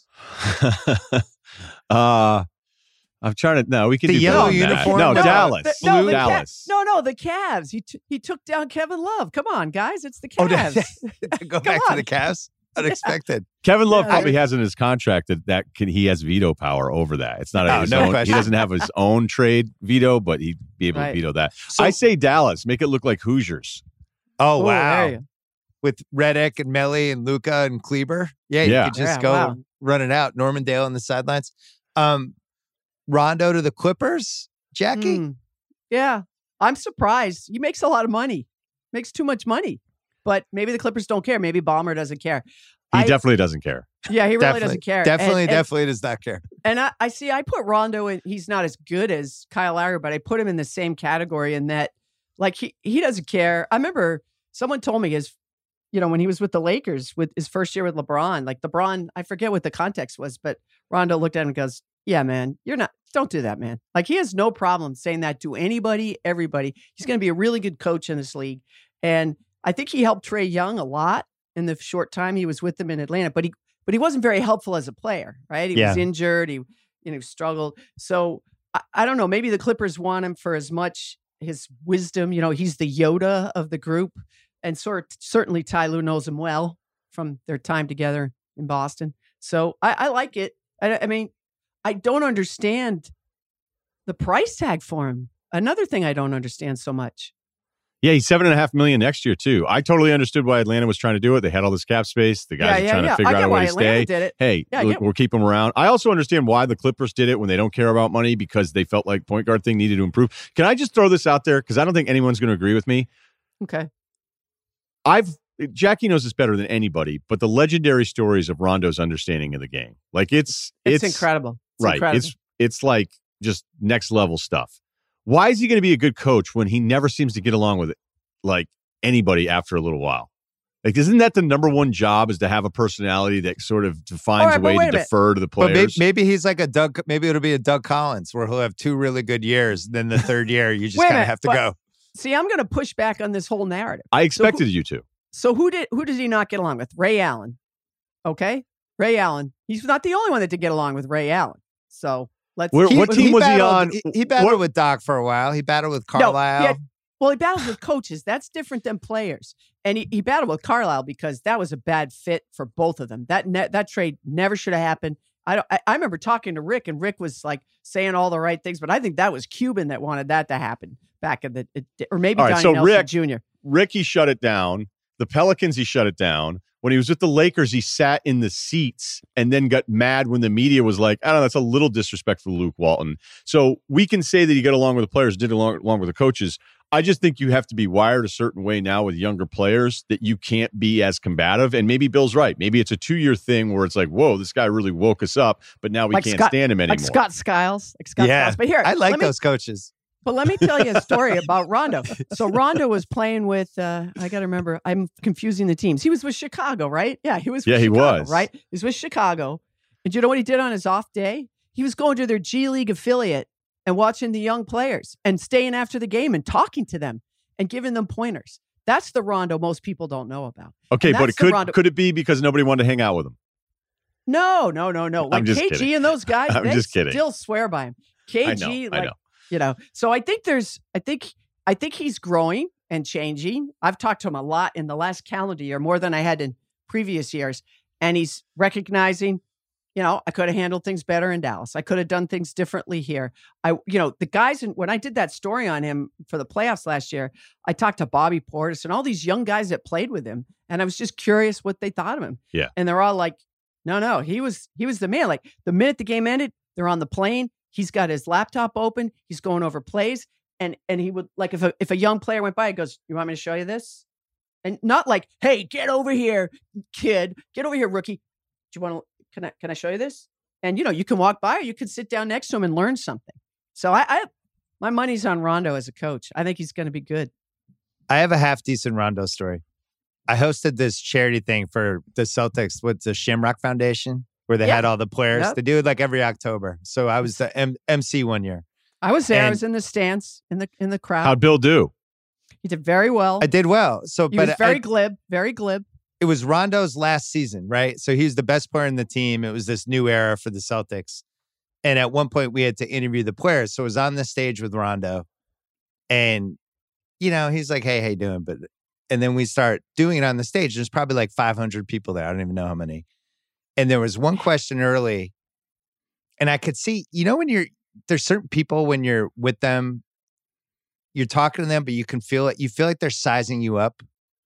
uh, I'm trying to. No, we can The do yellow better than that. uniform? No, No, Dallas. the- no, the Ca- Dallas. no, no, the Cavs. He t- he took down Kevin Love. Come on, guys, it's the Oh, Cavs. to go Come back on. to the Cavs? Unexpected. Kevin Love Yeah, probably I- has in his contract that, that can, he has veto power over that. It's not Oh, his no own. question. He doesn't have his own trade veto, but he'd be able Right. to veto that. So- I say Dallas. Make it look like Hoosiers. Oh, Oh, wow. there you- With Redick and Melly and Luca and Kleber. Yeah, you Yeah. could just Yeah, go wow. run it out. Normandale on the sidelines. Um, Rondo to the Clippers, Jackie? Mm. Yeah, I'm surprised. He makes a lot of money. Makes too much money. But maybe the Clippers don't care. Maybe Ballmer doesn't care. He I- definitely doesn't care. Yeah, he really Definitely, doesn't care. Definitely, and, and, definitely does not care. And I, I see. I put Rondo in. He's not as good as Kyle Lowry, but I put him in the same category in that, like he he doesn't care. I remember someone told me his, you know, when he was with the Lakers with his first year with LeBron, like LeBron, I forget what the context was, but Rondo looked at him and goes, "Yeah, man, you're not. Don't do that, man." Like he has no problem saying that to anybody, everybody. He's going to be a really good coach in this league, and I think he helped Trae Young a lot in the short time he was with them in Atlanta. But he but he wasn't very helpful as a player, right? He Yeah. was injured. He you know struggled. So I, I don't know. Maybe the Clippers want him for as much his wisdom. You know, he's the Yoda of the group, and sort certainly Ty Lue knows him well from their time together in Boston. So I, I like it. I, I mean, I don't understand the price tag for him. Another thing I don't understand so much. Yeah, he's seven and a half million next year too. I totally understood why Atlanta was trying to do it. They had all this cap space. The guys yeah, are yeah, trying yeah. to figure I out get a way why to Atlanta stay. did it. Hey, Yeah, I look, get- we're keeping them around. I also understand why the Clippers did it when they don't care about money because they felt like point guard thing needed to improve. Can I just throw this out there? Because I don't think anyone's going to agree with me. Okay. I've Jackie knows this better than anybody, but the legendary stories of Rondo's understanding of the game, like it's It's, it's, incredible. It's right? incredible. It's it's like just next level stuff. Why is he going to be a good coach when he never seems to get along with it, like anybody after a little while? Like, isn't that the number one job? Is to have a personality that sort of defines All right, a but way wait to a minute. defer to the But maybe, players? maybe he's like a Doug. Maybe it'll be a Doug Collins where he'll have two really good years. Then the third year, you just Wait a kind of minute, have to but- go. See, I'm going to push back on this whole narrative. I expected you to. So who did who does he not get along with? Ray Allen. Okay, Ray Allen. He's not the only one that did get along with Ray Allen. So let's. Where- keep what with- team was he battled, on? He, he battled What- with Doc for a while. He battled with No, Carlisle. he had- Well, he battled with coaches. That's different than players. And he, he battled with Carlisle because that was a bad fit for both of them. That ne- that trade never should have happened. I don't. I, I remember talking to Rick, and Rick was like saying all the right things, but I think that was Cuban that wanted that to happen back in the, or maybe All right, Donnie so Nelson Rick- Junior Ricky shut it down. The Pelicans, he shut it down. When he was with the Lakers, he sat in the seats and then got mad when the media was like, I don't know, that's a little disrespectful to Luke Walton. So we can say that he got along with the players, did along, along with the coaches. I just think you have to be wired a certain way now with younger players that you can't be as combative. And maybe Bill's right. Maybe it's a two-year thing where it's like, whoa, this guy really woke us up, but now we Like can't Scott- stand him anymore. like Scott Skiles, like Scott Yeah. Skiles. But here, I like let me- those coaches. But let me tell you a story about Rondo. So Rondo was playing with, uh, I got to remember, I'm confusing the teams. He was with Chicago, right? Yeah, he was with Yeah, he Chicago, was. right? He was with Chicago. And you know what he did on his off day? He was going to their G League affiliate and watching the young players and staying after the game and talking to them and giving them pointers. That's the Rondo most people don't know about. Okay, And but that's it the could Rondo- could it be because nobody wanted to hang out with him? No, no, no, no. Like just K G kidding. and those guys, I'm they just kidding. still swear by him. I K know, G, I like, know. you know. So I think there's, I think, I think he's growing and changing. I've talked to him a lot in the last calendar year, more than I had in previous years, and he's recognizing you know, I could have handled things better in Dallas. I could have done things differently here. I, you know, the guys, in, when I did that story on him for the playoffs last year, I talked to Bobby Portis and all these young guys that played with him. And I was just curious what they thought of him. Yeah. And they're all like, no, no, he was, he was the man. Like the minute the game ended, they're on the plane. He's got his laptop open. He's going over plays. And, and he would like, if a, if a young player went by, he goes, you want me to show you this? And not like, hey, get over here, kid, get over here, rookie. Do you want to, Can I can I show you this? And you know, you can walk by or you can sit down next to him and learn something. So I, I my money's on Rondo as a coach. I think he's going to be good. I have a half decent Rondo story. I hosted this charity thing for the Celtics with the Shamrock Foundation, where they Yep. had all the players. Yep. They do it like every October. So I was the M- MC one year. I was there. I And- was in the stands in the in the crowd. How'd Bill do? He did very well. I did well. So, he but was very I, glib, very glib. it was Rondo's last season, right? So he's the best player in the team. It was this new era for the Celtics. And at one point we had to interview the players. So I was on the stage with Rondo and, you know, he's like, hey, how you doing? But, and then we start doing it on the stage. There's probably like five hundred people there. I don't even know how many. And there was one question early and I could see, you know, when you're, there's certain people when you're with them, you're talking to them, but you can feel it. You feel like they're sizing you up.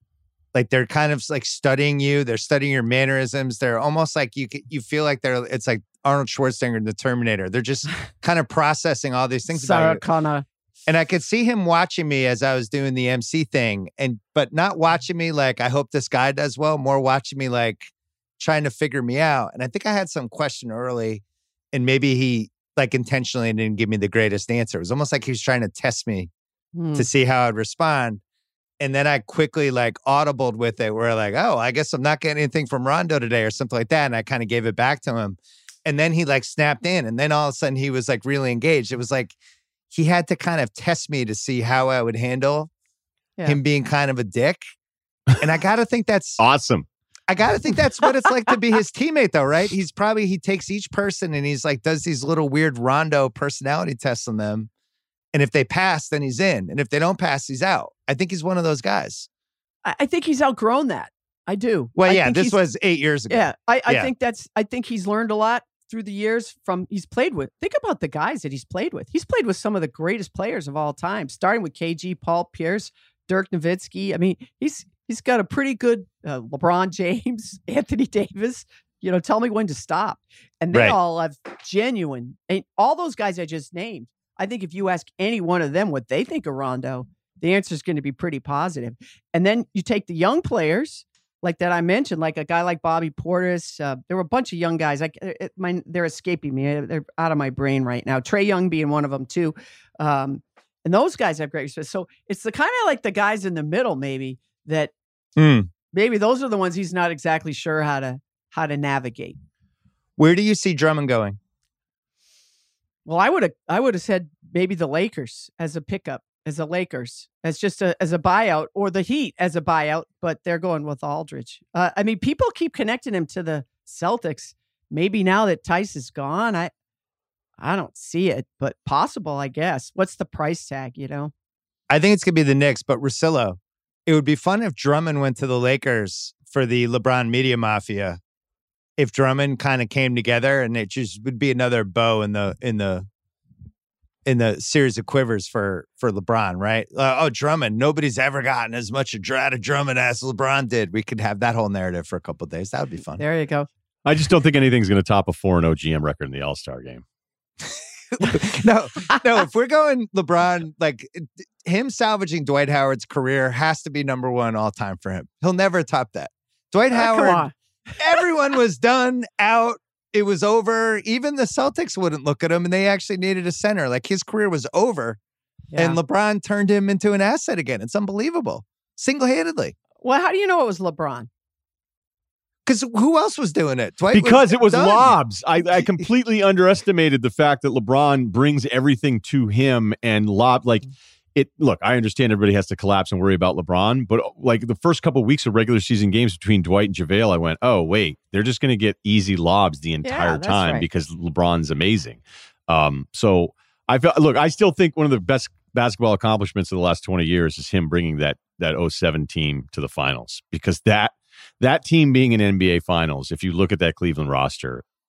Like they're kind of like studying you. They're studying your mannerisms. They're almost like you you feel like they're, it's like Arnold Schwarzenegger in The Terminator. They're just kind of processing all these things Sarah about you. Connor. And I could see him watching me as I was doing the M C thing. And, but not watching me like, I hope this guy does well, more watching me like trying to figure me out. And I think I had some question early and maybe he like intentionally didn't give me the greatest answer. It was almost like he was trying to test me Hmm. to see how I'd respond. And then I quickly like audibled with it where like, oh, I guess I'm not getting anything from Rondo today or something like that. And I kind of gave it back to him. And then he like snapped in. And then all of a sudden he was like really engaged. It was like he had to kind of test me to see how I would handle Yeah. him being kind of a dick. And I got to think that's Awesome. I got to think that's what it's like to be his teammate though, right? He's probably, he takes each person and he's like, does these little weird Rondo personality tests on them. And if they pass, then he's in. And if they don't pass, he's out. I think he's one of those guys. I, I think he's outgrown that. I do. Well, I yeah, think this he's- was eight years ago. Yeah, I, I Yeah. think that's. I think he's learned a lot through the years from he's played with. Think about the guys that he's played with. He's played with some of the greatest players of all time, starting with K G, Paul Pierce, Dirk Nowitzki. I mean, he's he's got a pretty good uh, LeBron James, Anthony Davis. You know, tell me when to stop. And they Right. all have genuine. And all those guys I just named. I think if you ask any one of them what they think of Rondo, the answer is going to be pretty positive. And then you take the young players like that I mentioned, like a guy like Bobby Portis. Uh, there were a bunch of young guys. Like it, my, they're escaping me. They're out of my brain right now. Trae Young being one of them too. Um, and those guys have great respect. So it's the kind of like the guys in the middle, maybe that Hmm. maybe those are the ones he's not exactly sure how to how to navigate. Where do you see Drummond going? Well, I would have I would have said maybe the Lakers as a pickup, as a Lakers, as just a as a buyout, or the Heat as a buyout, but they're going with Aldridge. Uh, I mean, people keep connecting him to the Celtics. Maybe now that Tice is gone, I I don't see it, but possible, I guess. What's the price tag, you know? I think it's going to be the Knicks, but Russillo, it would be fun if Drummond went to the Lakers for the LeBron media mafia. If Drummond kind of came together and it just would be another bow in the in the in the series of quivers for for LeBron, right? Uh, oh, Drummond, nobody's ever gotten as much out of Drummond as LeBron did. We could have that whole narrative for a couple of days. That would be fun. There you go. I just don't think anything's going to top a four and oh G M record in the All-Star game. no, no. If we're going LeBron, like him salvaging Dwight Howard's career has to be number one all time for him. He'll never top that. Dwight Uh, Howard. come on. Everyone was done, out. It was over. Even the Celtics wouldn't look at him, and they actually needed a center. Like his career was over, Yeah. and LeBron turned him into an asset again. It's unbelievable, single-handedly. Well, how do you know it was LeBron? Because who else was doing it? Dwight Because it was done. lobs. I, I completely underestimated the fact that LeBron brings everything to him and lob like it. Look, I understand everybody has to collapse and worry about LeBron, but like the first couple of weeks of regular season games between Dwight and JaVale, I went, oh wait, they're just going to get easy lobs the entire that's time right. because LeBron's amazing. Um, so I felt look, I still think one of the best basketball accomplishments of the last twenty years is him bringing that that oh seven team to the finals because that. That team being in N B A Finals, if you look at that Cleveland roster,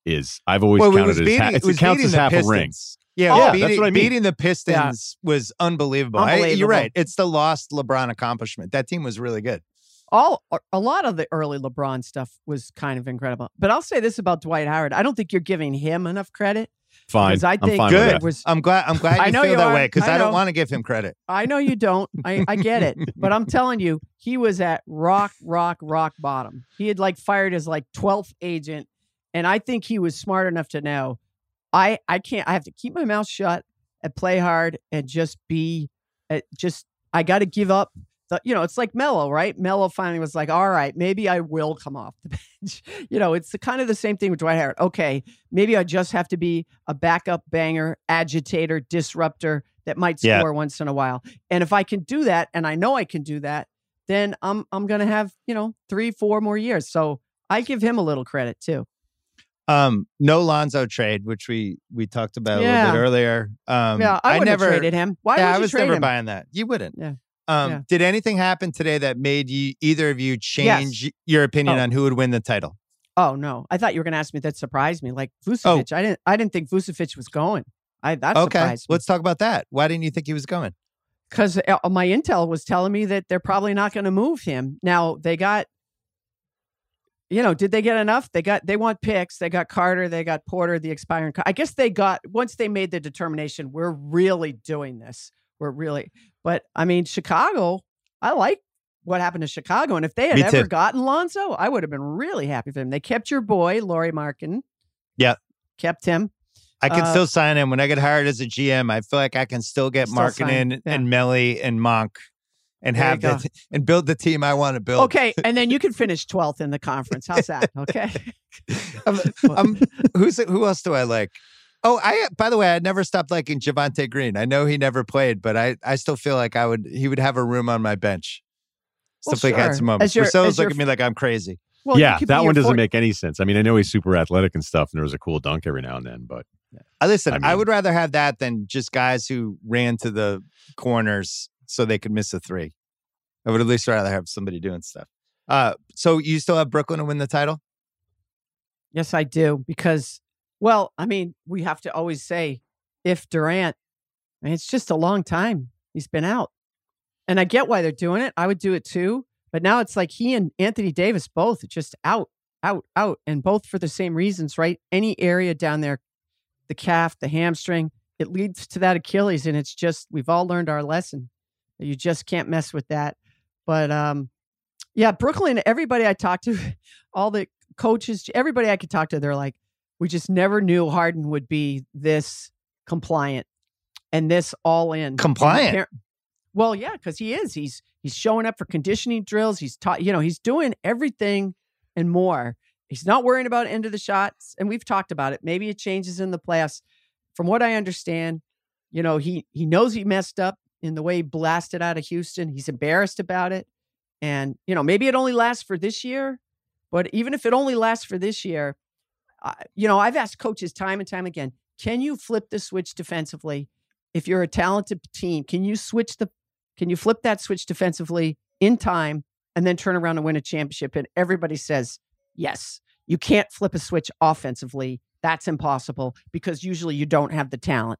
is I've always Well, it counted was it as beating- ha- it it's- was it counts beating as the half a ring. Pistons. Yeah, Oh, yeah, that's beating, what I mean. beating the Pistons was unbelievable. I- you're Unbelievable. right. It's the lost LeBron accomplishment. That team was really good. All a lot of the early LeBron stuff was kind of incredible. But I'll say this about Dwight Howard: I don't think you're giving him enough credit. Fine. Because I I'm think fine with Good. that. it was. I'm glad. I'm glad I you know feel you that are. way because I I, don't know. want to give him credit. I know you don't. I, I get it. But I'm telling you, he was at rock, rock, rock bottom. He had like fired his like twelfth agent. And I think he was smart enough to know I, I can't, I have to keep my mouth shut and play hard and just be, uh, just, I got to give up. The, you know, it's like Melo, right? Melo finally was like, all right, maybe I will come off the bench. You know, it's the kind of the same thing with Dwight Howard. Okay, maybe I just have to be a backup banger, agitator, disruptor that might score Yeah. once in a while. And if I can do that, and I know I can do that, then I'm I'm going to have, you know, three, four more years. So I give him a little credit too. Um, no Lonzo trade, which we we talked about a Yeah. little bit earlier. Um, yeah, I, I would have never traded him. Why yeah, would I you was trade never him? buying that. You wouldn't. Yeah. Um, Yeah. Did anything happen today that made you either of you change your opinion Oh. on who would win the title? Oh no, I thought you were going to ask me. That surprised me. Like Vucevic, I didn't. I didn't think Vucevic was going. I that Okay, surprised me. let's talk about that. Why didn't you think he was going? Because my intel was telling me that they're probably not going to move him. Now they got, you know, did they get enough? They got, they want picks. They got Carter. They got Porter, the expiring. I guess they got, once they made the determination, we're really doing this. We're really, but I mean, Chicago, I like what happened to Chicago. And if they had Me ever too. gotten Lonzo, I would have been really happy for them. They kept your boy, Laurie Markin. Yeah. Kept him. I can Uh, still sign him when I get hired as a G M. I feel like I can still get Still Markin sign, in yeah. and Melly and Monk and There you have go. the, and build the team I want to build. Okay. And then you can finish twelfth in the conference. How's that? Okay. I'm, I'm- who's who else do I like? Oh, I by the way, I never stopped liking Javante Green. I know he never played, but I, I still feel like I would he would have a room on my bench. Well, Stuff like had sure. some moments. As your- Marcelo's as your- looking at me like I'm crazy. Well, you yeah, could be that your one doesn't fourth- make any sense. I mean, I know he's super athletic and stuff, and there was a cool dunk every now and then, but I listen. I I, mean- would rather have that than just guys who ran to the corners so they could miss a three. I would at least rather have somebody doing stuff. Uh, so you still have Brooklyn to win the title? Yes, I do. Because, well, I mean, we have to always say if Durant, I mean, it's just a long time he's been out. And I get why they're doing it. I would do it too. But now it's like he and Anthony Davis both just out, out, out, and both for the same reasons, right? Any area down there, the calf, the hamstring, it leads to that Achilles. And it's just, we've all learned our lesson. You just can't mess with that. But um, yeah, Brooklyn, everybody I talked to, all the coaches, everybody I could talk to, they're like, we just never knew Harden would be this compliant and this all in. Compliant? And appar- Well, yeah, because he is. He's he's showing up for conditioning drills. He's taught, you know, he's doing everything and more. He's not worrying about end of the shots. And we've talked about it. Maybe it changes in the playoffs. From what I understand, you know, he he knows he messed up in the way he blasted out of Houston. He's embarrassed about it. And, you know, maybe it only lasts for this year. But even if it only lasts for this year, uh, you know, I've asked coaches time and time again, can you flip the switch defensively? If you're a talented team, can you switch the, can you flip that switch defensively in time and then turn around and win a championship? And everybody says, yes, you can't flip a switch offensively. That's impossible because usually you don't have the talent.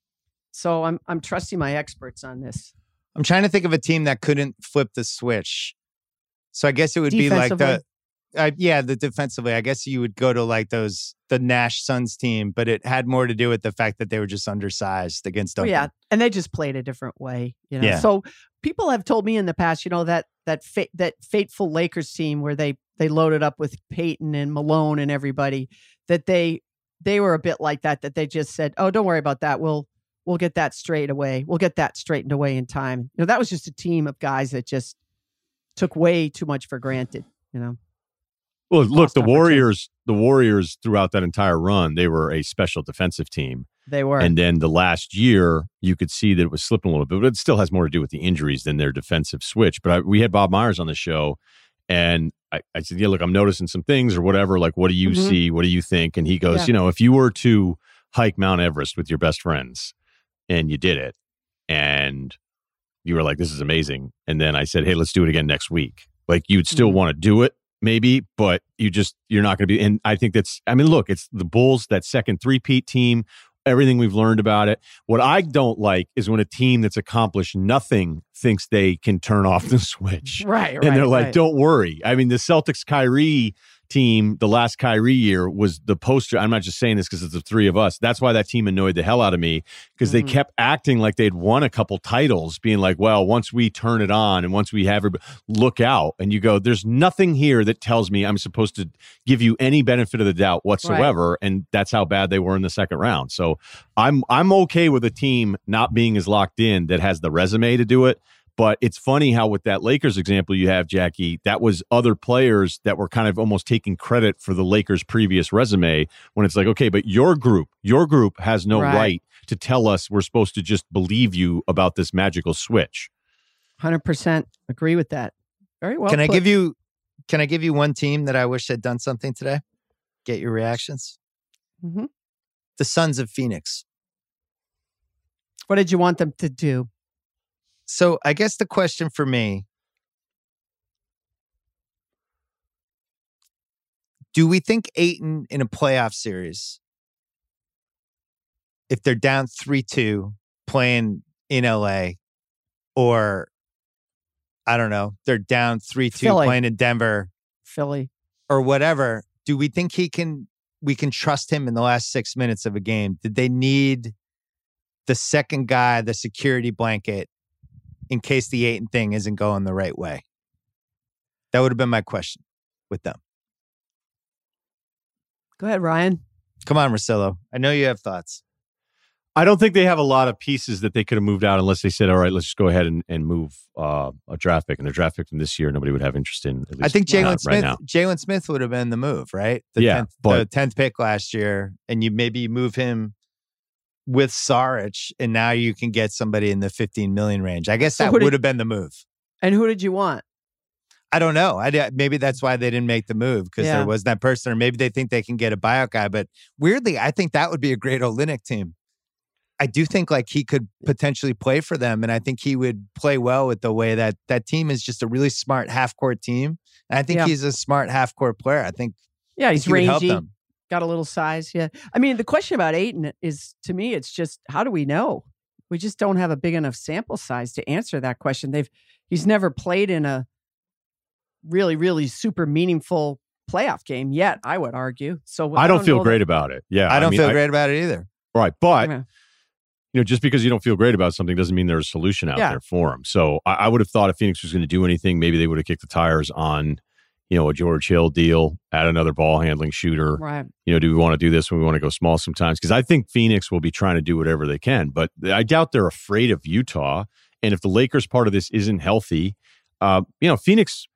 So I'm I'm trusting my experts on this. I'm trying to think of a team that couldn't flip the switch. So I guess it would be like the, Defensively. uh, yeah, the defensively. I guess you would go to like those the Nash Suns team, but it had more to do with the fact that they were just undersized against Oh, Duncan. yeah, and they just played a different way, you know. Yeah. So people have told me in the past, you know, that that fa- that fateful Lakers team where they they loaded up with Peyton and Malone and everybody, that they they were a bit like that. That they just said, "Oh, don't worry about that. We'll we'll get that straight away. We'll get that straightened away in time." You know, that was just a team of guys that just took way too much for granted. You know. Well, look, Lost the opportunity. Warriors, the Warriors throughout that entire run, they were a special defensive team. They were. And then the last year, you could see that it was slipping a little bit, but it still has more to do with the injuries than their defensive switch. But I, we had Bob Myers on the show, and I, I said, yeah, look, I'm noticing some things or whatever. Like, what do you Mhm. see? What do you think? And he goes, Yeah. you know, if you were to hike Mount Everest with your best friends and you did it, and you were like, this is amazing. And then I said, hey, let's do it again next week. Like, you'd still Mhm. want to do it, maybe, but you just, you're not going to be. And I think that's, I mean, look, it's the Bulls, that second three-peat team, everything we've learned about it. What I don't like is when a team that's accomplished nothing thinks they can turn off the switch. Right, right. And they're like, right. don't worry. I mean, the Celtics Kyrie team, the last Kyrie year, was the poster. I'm not just saying this because it's the three of us. That's why that team annoyed the hell out of me, because mm-hmm. they kept acting like they'd won a couple titles, being like, well, once we turn it on and once we have it, look out. And you go, there's nothing here that tells me I'm supposed to give you any benefit of the doubt whatsoever. Right. And that's how bad they were in the second round. So I'm I'm okay with a team not being as locked in that has the resume to do it. But it's funny how with that Lakers example you have, Jackie, that was other players that were kind of almost taking credit for the Lakers' previous resume, when it's like, okay, but your group, your group has no right, right to tell us we're supposed to just believe you about this magical switch. one hundred percent agree with that. Very well Can I put. give you, can I give you one team that I wish had done something today? Get your reactions. Mm-hmm. The Sons of Phoenix. What did you want them to do? So I guess the question for me, do we think Ayton in a playoff series, if they're down three two playing in L A, or I don't know, they're down three two playing in Denver, Philly, or whatever, do we think he can, we can trust him in the last six minutes of a game? Did they need the second guy, the security blanket, in case the Ayton thing isn't going the right way? That would have been my question with them. Go ahead, Ryan. Come on, Russillo. I know you have thoughts. I don't think they have a lot of pieces that they could have moved out unless they said, all right, let's just go ahead and, and move uh, a draft pick. And their draft pick from this year, nobody would have interest in. At least I think Jalen Smith, right Jalen Smith would have been the move, right? The yeah, tenth, but, the tenth pick last year, and you maybe move him with Saric, and now you can get somebody in the fifteen million range. I guess that so would have been the move. And who did you want? I don't know. I maybe that's why they didn't make the move, because yeah. there was that person, or maybe they think they can get a buyout guy. But weirdly, I think that would be a great Olynyk team. I do think like he could potentially play for them, and I think he would play well with the way that that team is just a really smart half court team. And I think yeah. he's a smart half court player. I think yeah, he's he would help rangy. them. Got a little size, yeah. I mean, the question about Ayton is, to me, it's just, how do we know? We just don't have a big enough sample size to answer that question. They've He's never played in a really, really super meaningful playoff game yet, I would argue. So I, I don't, don't feel great that, about it. Yeah, I don't I mean, feel I, great about it either. Right, but yeah. you know, just because you don't feel great about something doesn't mean there's a solution out yeah. there for him. So I, I would have thought if Phoenix was going to do anything, maybe they would have kicked the tires on, you know, a George Hill deal, add another ball handling shooter. Right. You know, do we want to do this when we want to go small sometimes? Because I think Phoenix will be trying to do whatever they can, but I doubt they're afraid of Utah. And if the Lakers part of this isn't healthy, uh, you know, Phoenix,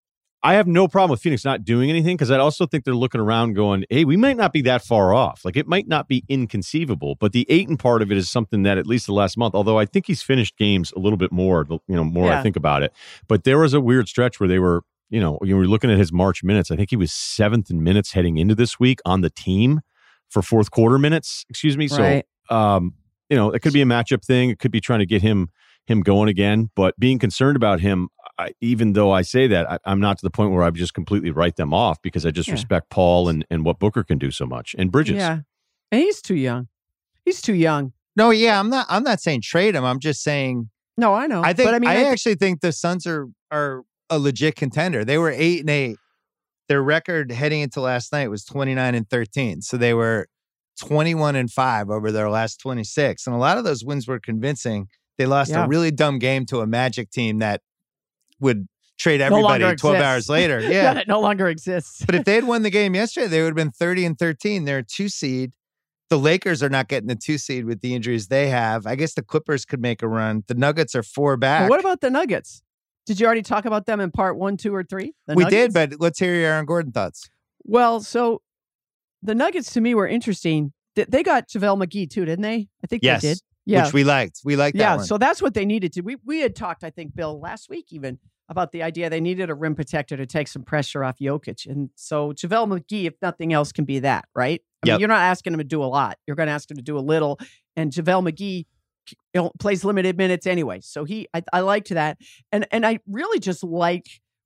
I have no problem with Phoenix not doing anything, because I also think they're looking around going, hey, we might not be that far off. Like, it might not be inconceivable, but the Ayton part of it is something that at least the last month, although I think he's finished games a little bit more, you know, more yeah. I think about it. But there was a weird stretch where they were, you know, you were looking at his March minutes. I think he was seventh in minutes heading into this week on the team for fourth quarter minutes, excuse me. Right. So, um, you know, it could be a matchup thing. It could be trying to get him him going again. But being concerned about him, I, even though I say that, I, I'm not to the point where I just completely write them off, because I just yeah. respect Paul and, and what Booker can do so much, and Bridges. Yeah, and he's too young. He's too young. No, yeah, I'm not. I'm not saying trade him. I'm just saying. No, I know. I think. But I mean, I, I th- actually think the Suns are are a legit contender. They were eight and eight. Their record heading into last night was twenty-nine and thirteen. So they were twenty-one and five over their last twenty-six, and a lot of those wins were convincing. They lost yeah. a really dumb game to a Magic team that would trade everybody no twelve exists. hours later. Yeah, it no longer exists. But if they had won the game yesterday, they would have been thirty and thirteen. They're a two seed. The Lakers are not getting the two seed with the injuries they have. I guess the Clippers could make a run. The Nuggets are four back. Well, what about the Nuggets? Did you already talk about them in part one, two, or three? The we Nuggets? did, but let's hear your Aaron Gordon thoughts. Well, so the Nuggets to me were interesting. They got JaVale McGee too, didn't they? I think yes. they did. Yeah. Which we liked. We liked that yeah, one. so that's what they needed to. We we had talked, I think, Bill, last week even, about the idea they needed a rim protector to take some pressure off Jokic. And so JaVale McGee, if nothing else, can be that, right? I yep. mean, you're not asking him to do a lot. You're going to ask him to do a little. And JaVale McGee, you know, plays limited minutes anyway. So he, I, I liked that. And and I really just like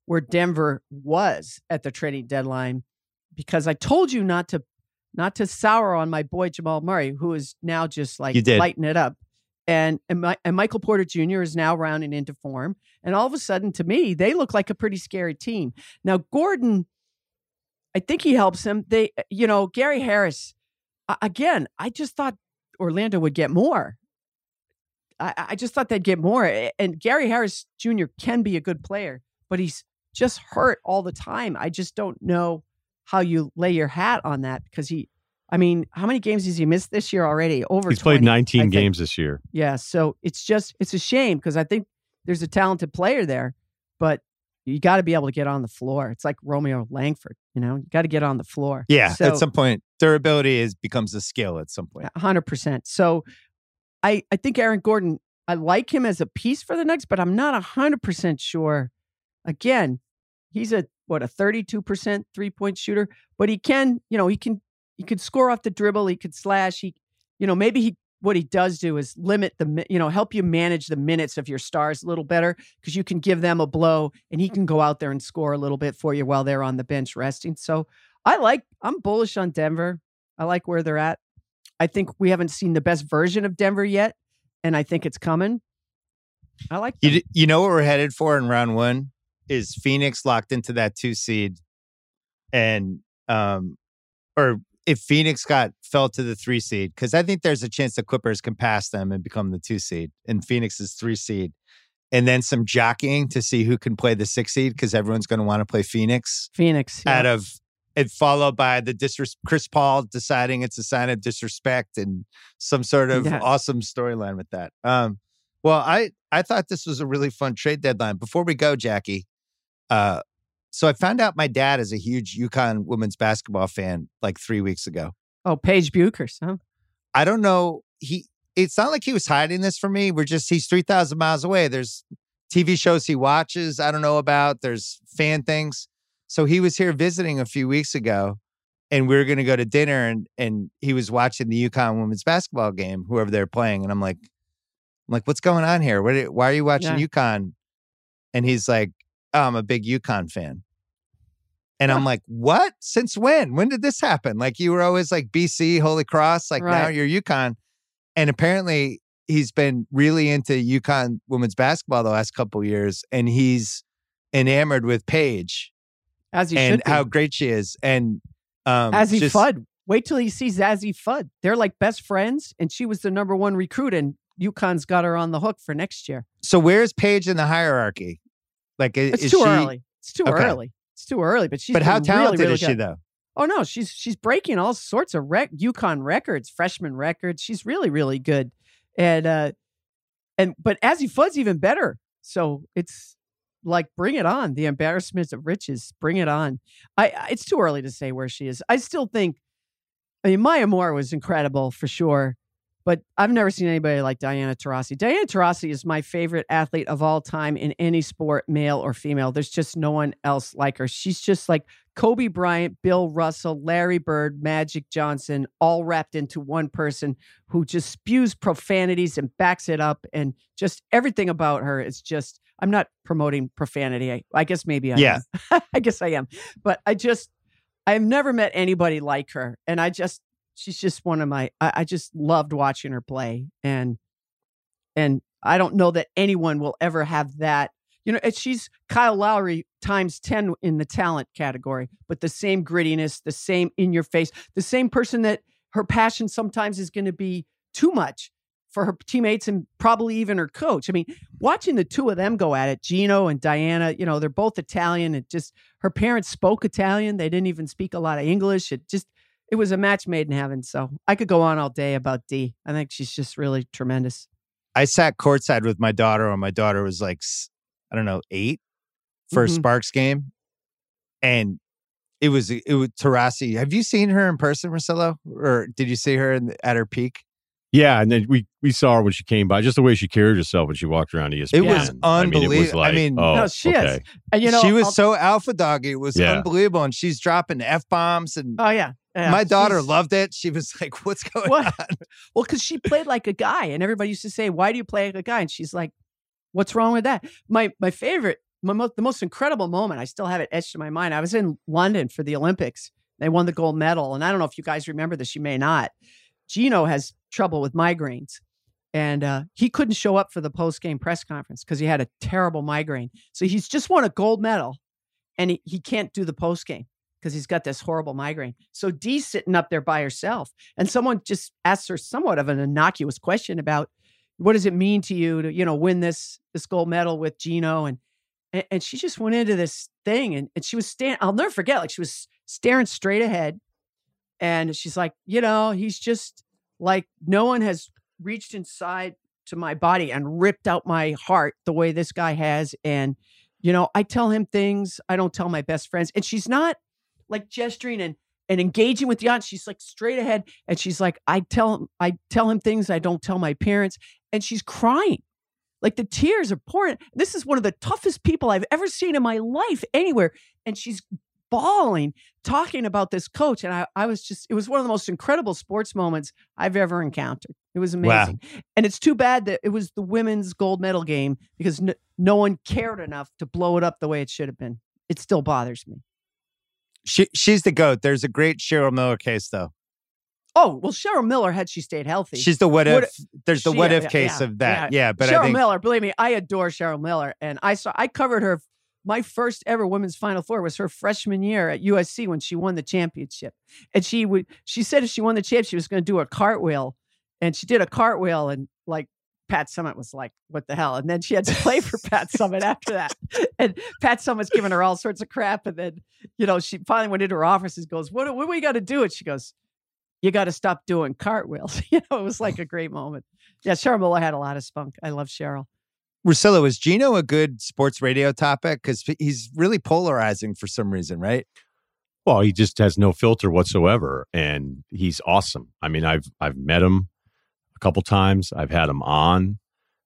where Denver was at the trading deadline, because I told you not to not to sour on my boy Jamal Murray, who is now just like lighting it up. And and, my, and Michael Porter Junior is now rounding into form. And all of a sudden, to me, they look like a pretty scary team. Now, Gordon, I think he helps him. They, you know, Gary Harris, uh, again, I just thought Orlando would get more. I, I just thought they'd get more. And Gary Harris Junior can be a good player, but he's just hurt all the time. I just don't know how you lay your hat on that, because he, I mean, how many games has he missed this year already? Over He's twenty, played nineteen games this year. Yeah. So it's just, it's a shame, because I think there's a talented player there, but you got to be able to get on the floor. It's like Romeo Langford, you know, you got to get on the floor. Yeah. So, at some point, durability is becomes a skill at some point. one hundred percent. So I, I think Aaron Gordon, I like him as a piece for the Knicks, but I'm not one hundred percent sure. Again, he's a, what, a thirty-two percent three-point shooter, but he can, you know, he can, he could score off the dribble. He could slash. He, you know, maybe he, what he does do is limit the, you know, help you manage the minutes of your stars a little better, because you can give them a blow and he can go out there and score a little bit for you while they're on the bench resting. So I like, I'm bullish on Denver. I like where they're at. I think we haven't seen the best version of Denver yet, and I think it's coming. I like them. You, you know what we're headed for in round one is Phoenix locked into that two seed, and um, or if Phoenix got fell to the three seed, because I think there's a chance the Clippers can pass them and become the two seed, and Phoenix is three seed, and then some jockeying to see who can play the six seed, because everyone's going to want to play Phoenix. Phoenix yeah. out of it, followed by the disres- Chris Paul deciding it's a sign of disrespect and some sort of yeah. awesome storyline with that. Um, well, I I thought this was a really fun trade deadline. Before we go, Jackie, uh, so I found out my dad is a huge UConn women's basketball fan like three weeks ago. Oh, Paige Buchers, huh? I don't know. He it's not like he was hiding this from me. We're just he's three thousand miles away. There's T V shows he watches I don't know about. There's fan things. So he was here visiting a few weeks ago, and we were going to go to dinner, and and he was watching the UConn women's basketball game, whoever they're playing, and I'm like, I'm like, what's going on here? What, why are you watching yeah. UConn? And he's like, oh, I'm a big UConn fan. And huh. I'm like, what? Since when? When did this happen? Like you were always like B C, Holy Cross, like right. now you're UConn. And apparently he's been really into UConn women's basketball the last couple of years, and he's enamored with Paige. As he and should be. How great she is. And um, Azzi just, Fudd. Wait till he sees Azzi Fudd. They're like best friends, and she was the number one recruit, and UConn's got her on the hook for next year. So where's Paige in the hierarchy? Like, is, it's is too she, early. It's too okay. early. It's too early. But she's but how talented really, really is she good. though? Oh no, she's she's breaking all sorts of rec- UConn records, freshman records. She's really, really good. And uh, and but Azzi Fudd's even better. So it's. Like, bring it on. The embarrassment of riches. Bring it on. I, I it's too early to say where she is. I still think, I mean, Maya Moore was incredible for sure, but I've never seen anybody like Diana Taurasi. Diana Taurasi is my favorite athlete of all time in any sport, male or female. There's just no one else like her. She's just like Kobe Bryant, Bill Russell, Larry Bird, Magic Johnson, all wrapped into one person who just spews profanities and backs it up. And just everything about her is just, I'm not promoting profanity. I, I guess maybe I yeah. am. I guess I am. But I just, I've never met anybody like her. And I just, she's just one of my, I, I just loved watching her play. And, and I don't know that anyone will ever have that. You know, she's Kyle Lowry times ten in the talent category, but the same grittiness, the same in your face, the same person that her passion sometimes is going to be too much for her teammates and probably even her coach. I mean, watching the two of them go at it, Gino and Diana, you know, they're both Italian. It just, her parents spoke Italian. They didn't even speak a lot of English. It just, it was a match made in heaven. So I could go on all day about Dee. I think she's just really tremendous. I sat courtside with my daughter when my daughter was like, I don't know, eight for mm-hmm. a Sparks game. And it was, it was Taurasi. Have you seen her in person, Marcelo? Or did you see her in, at her peak? Yeah, and then we, we saw her when she came by, just the way she carried herself when she walked around E S P N. It was unbelievable. I mean, it was like, I mean oh, no, she okay. is. And, you know, she was I'll, so alpha doggy. It was yeah. unbelievable. And she's dropping F-bombs. And oh, yeah. yeah. my daughter she's, loved it. She was like, what's going what? on? Well, because she played like a guy. And everybody used to say, why do you play like a guy? And she's like, what's wrong with that? My my favorite my mo- the most incredible moment, I still have it etched in my mind. I was in London for the Olympics. They won the gold medal. And I don't know if you guys remember this. You may not. Gino has trouble with migraines. And uh, he couldn't show up for the post-game press conference because he had a terrible migraine. So he's just won a gold medal, and he, he can't do the post-game because he's got this horrible migraine. So Dee's sitting up there by herself, and someone just asked her somewhat of an innocuous question about, what does it mean to you to, you know, win this this gold medal with Gino? And and, and she just went into this thing, and, and she was standing, I'll never forget, like she was staring straight ahead. And she's like, you know, he's just like, no one has reached inside to my body and ripped out my heart the way this guy has. And, you know, I tell him things I don't tell my best friends. And she's not like gesturing and, and engaging with the audience. She's like straight ahead. And she's like, I tell him, I tell him things I don't tell my parents. And she's crying. Like the tears are pouring. This is one of the toughest people I've ever seen in my life anywhere. And she's bawling, talking about this coach. And I, I was just, it was one of the most incredible sports moments I've ever encountered. It was amazing. Wow. And it's too bad that it was the women's gold medal game because no, no one cared enough to blow it up the way it should have been. It still bothers me. She She's the GOAT. There's a great Cheryl Miller case, though. Oh, well, Cheryl Miller, had she stayed healthy. She's the what if. What, there's the she, what if yeah, case yeah, of that. Yeah, yeah but Cheryl I think, Miller, believe me, I adore Cheryl Miller. And I saw, I covered her. My first ever women's Final Four was her freshman year at U S C when she won the championship. And she would, she said if she won the championship, she was going to do a cartwheel. And she did a cartwheel, and like Pat Summitt was like, what the hell? And then she had to play for Pat Summitt after that. And Pat Summitt's giving her all sorts of crap. And then, you know, she finally went into her office and goes, what, what do we got to do? And she goes, you got to stop doing cartwheels. You know, it was like a great moment. Yeah, Cheryl Miller had a lot of spunk. I love Cheryl. Russillo, is Gino a good sports radio topic? Because he's really polarizing for some reason, right? Well, he just has no filter whatsoever, and he's awesome. I mean, I've I've met him a couple times. I've had him on.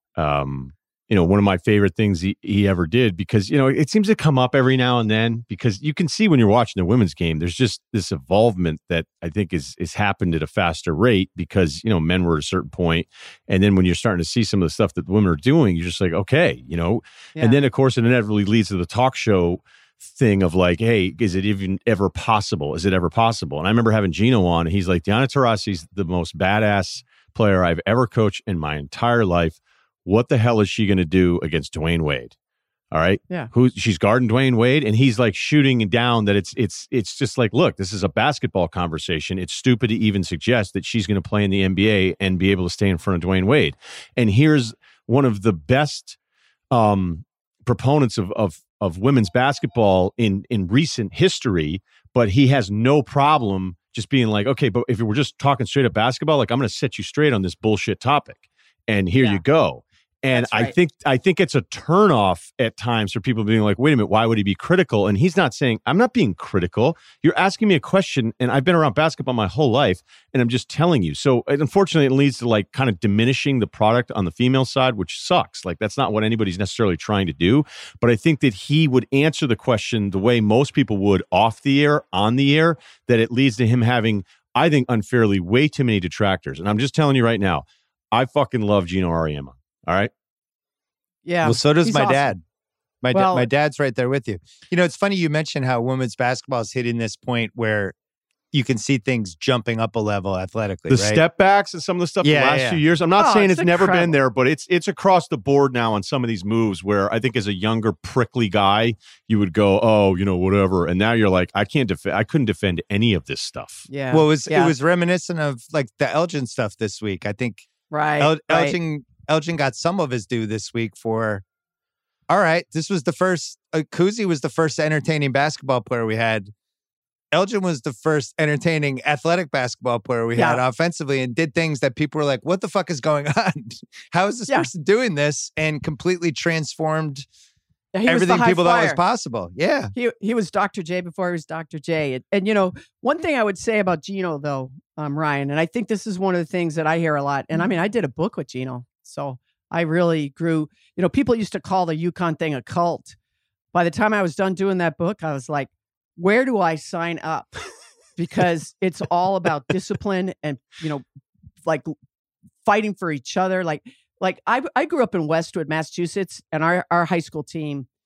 Um, you know, one of my favorite things he, he ever did, because, you know, it seems to come up every now and then, because you can see when you're watching the women's game, there's just this evolvement that I think is is happened at a faster rate because, you know, men were at a certain point. And then when you're starting to see some of the stuff that the women are doing, you're just like, okay, you know, yeah. And then, of course, it inevitably leads to the talk show thing of like, hey, is it even ever possible? Is it ever possible? And I remember having Gino on, and he's like, Diana Taurasi's the most badass player I've ever coached in my entire life. What the hell is she going to do against Dwayne Wade? All right. Yeah. Who she's guarding Dwayne Wade, and he's like shooting down that it's, it's, it's just like, look, this is a basketball conversation. It's stupid to even suggest that she's going to play in the N B A and be able to stay in front of Dwayne Wade. And here's one of the best, um, proponents of, of, of women's basketball in, in recent history, but he has no problem just being like, okay, but if we're just talking straight up basketball, like I'm going to set you straight on this bullshit topic, and here yeah. you go. And right. I think I think it's a turnoff at times for people being like, wait a minute, why would he be critical? And he's not saying, I'm not being critical. You're asking me a question, and I've been around basketball my whole life, and I'm just telling you. So unfortunately, it leads to like kind of diminishing the product on the female side, which sucks. Like that's not what anybody's necessarily trying to do. But I think that he would answer the question the way most people would off the air, on the air, that it leads to him having, I think, unfairly way too many detractors. And I'm just telling you right now, I fucking love Gino Auriemma. All right. Yeah. Well, so does my awesome. dad. My well, da- my dad's right there with you. You know, it's funny you mentioned how women's basketball is hitting this point where you can see things jumping up a level athletically. The right? step backs and some of the stuff yeah, the last yeah. few years. I'm not oh, saying it's it's never incredible. been there, but it's it's across the board now on some of these moves where I think as a younger prickly guy, you would go, oh, you know, whatever. And now you're like, I can't defend. I couldn't defend any of this stuff. Yeah. Well, it was yeah. it was reminiscent of like the Elgin stuff this week. I think right. El- right. Elgin Elgin got some of his due this week for. All right, this was the first. Uh, Kuzi was the first entertaining basketball player we had. Elgin was the first entertaining athletic basketball player we yeah. had offensively, and did things that people were like, "What the fuck is going on? How is this yeah. person doing this?" And completely transformed yeah, he everything people flyer. thought was possible. Yeah, he he was Doctor J before he was Doctor J. And, and you know, one thing I would say about Gino though, um, Ryan, and I think this is one of the things that I hear a lot. And I mean, I did a book with Gino, so. I really grew, you know, people used to call the UConn thing a cult. By the time I was done doing that book, I was like, where do I sign up? Because it's all about discipline and, you know, like fighting for each other. Like, like I, I grew up in Westwood, Massachusetts, and our, our high school team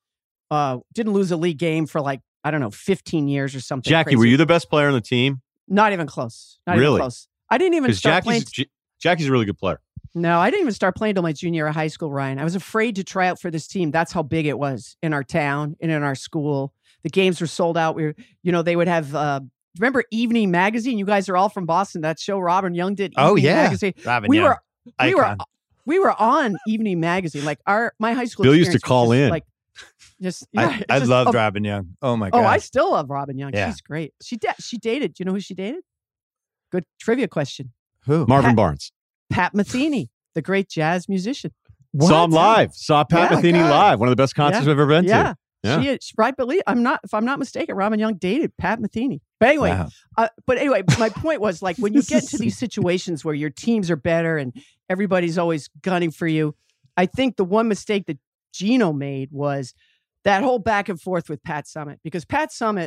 uh, didn't lose a league game for like, I don't know, fifteen years or something. Jackie, crazy. were you the best player on the team? Not even close. Not really? even close. I didn't even start Jackie's, playing. J- Jackie's a really good player. No, I didn't even start playing till my junior year of high school, Ryan. I was afraid to try out for this team. That's how big it was in our town and in our school. The games were sold out. We were, you know, they would have, uh, remember Evening Magazine? You guys are all from Boston. That show Robin Young did. Oh, Evening yeah. Magazine. Robin we Young. were, we Icon. were, we were on Evening Magazine. Like our, my high school Bill used to experience was call just in. Like, just, yeah, I, it's I just loved a- Robin Young. Oh my Oh, god. I still love Robin Young. Yeah. She's great. She da- she dated. Do you know who she dated? Good trivia question. Who? Marvin Pat- Barnes. Pat Metheny, the great jazz musician. Saw him live. Saw Pat Yeah, Metheny God. live. One of the best concerts Yeah. I've ever been Yeah. to. Yeah. She, she, I believe I'm not. If I'm not mistaken, Robin Young dated Pat Metheny. But anyway, Wow. uh, but anyway, my point was like when you get into these situations where your teams are better and everybody's always gunning for you, I think the one mistake that Gino made was that whole back and forth with Pat Summitt, because Pat Summitt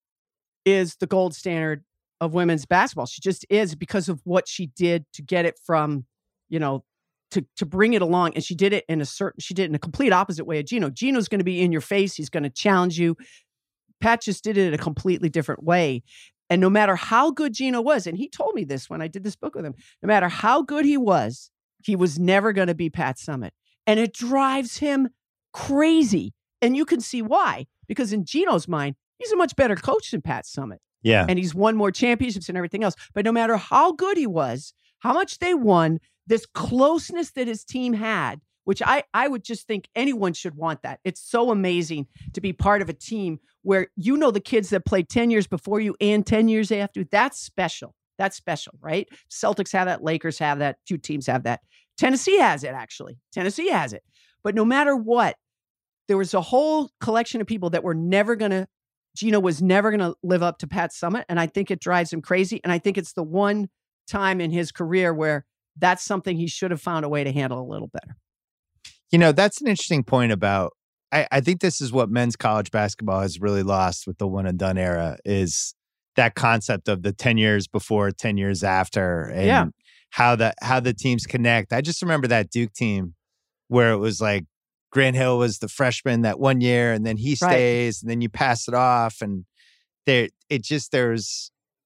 is the gold standard of women's basketball. She just is because of what she did to get it from, you know, to to bring it along. And she did it in a certain, she did it in a complete opposite way of Gino. Gino's going to be in your face. He's going to challenge you. Pat just did it in a completely different way. And no matter how good Gino was, and he told me this when I did this book with him, no matter how good he was, he was never going to be Pat Summitt. And it drives him crazy. And you can see why, because in Gino's mind, he's a much better coach than Pat Summitt. Yeah. And he's won more championships and everything else. But no matter how good he was, how much they won, this closeness that his team had, which I, I would just think anyone should want that. It's so amazing to be part of a team where you know the kids that played ten years before you and ten years after. That's special. That's special, right? Celtics have that. Lakers have that. Two teams have that. Tennessee has it, actually. Tennessee has it. But no matter what, there was a whole collection of people that were never going to, Gino was never going to live up to Pat Summitt. And I think it drives him crazy. And I think it's the one time in his career where that's something he should have found a way to handle a little better. You know, that's an interesting point about, I, I think this is what men's college basketball has really lost with the one and done era, is that concept of the ten years before, ten years after, and Yeah. how the how the teams connect. I just remember that Duke team where it was like Grant Hill was the freshman that one year, and then he Right. stays, and then you pass it off, and there it just there's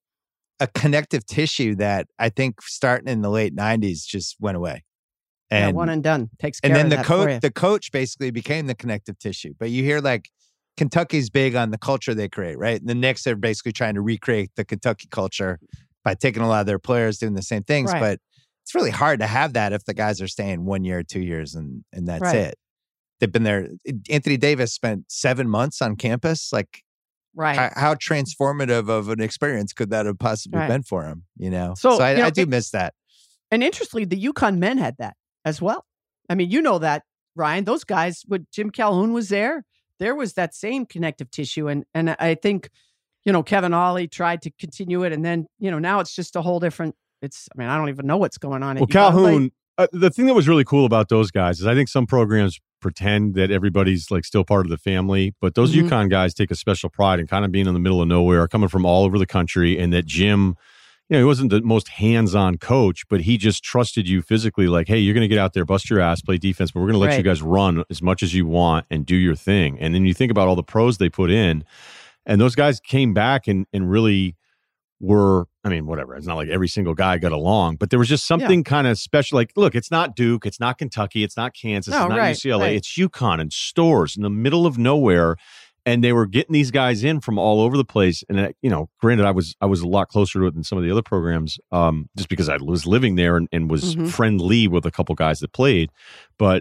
a connective tissue that I think starting in the late nineties just went away. Yeah, And one and done takes care and then of the that for coach you. the coach basically became the connective tissue. But you hear like Kentucky's big on the culture they create, right? And the Knicks are basically trying to recreate the Kentucky culture by taking a lot of their players doing the same things. Right. But it's really hard to have that if the guys are staying one year, two years, and and that's Right. it. They've been there. Anthony Davis spent seven months on campus. Like, Right. how, how transformative of an experience could that have possibly Right. been for him? You know, So, I, you know, I do it- miss that. And interestingly, the UConn men had that as well. I mean, you know that, Ryan. Those guys, when Jim Calhoun was there, there was that same connective tissue. And and I think, you know, Kevin Ollie tried to continue it. And then, you know, now it's just a whole different, it's, I mean, I don't even know what's going on. at Well, UConn. Calhoun, Like, uh, the thing that was really cool about those guys is I think some programs pretend that everybody's like still part of the family, but those Mhm. UConn guys take a special pride in kind of being in the middle of nowhere, coming from all over the country, and that Jim, you know, he wasn't the most hands-on coach, but he just trusted you physically. Like, hey, you're going to get out there, bust your ass, play defense, but we're going to let Right. you guys run as much as you want and do your thing. And then you think about all the pros they put in, and those guys came back and and really were, I mean, whatever. It's not like every single guy got along, but there was just something kind of special. Like, look, it's not Duke, it's not Kentucky, it's not Kansas, No, it's not right, U C L A, right. it's UConn and Stores in the middle of nowhere. And they were getting these guys in from all over the place. And, uh, you know, granted, I was I was a lot closer to it than some of the other programs, um, just because I was living there and, and was Mhm. friendly with a couple guys that played. But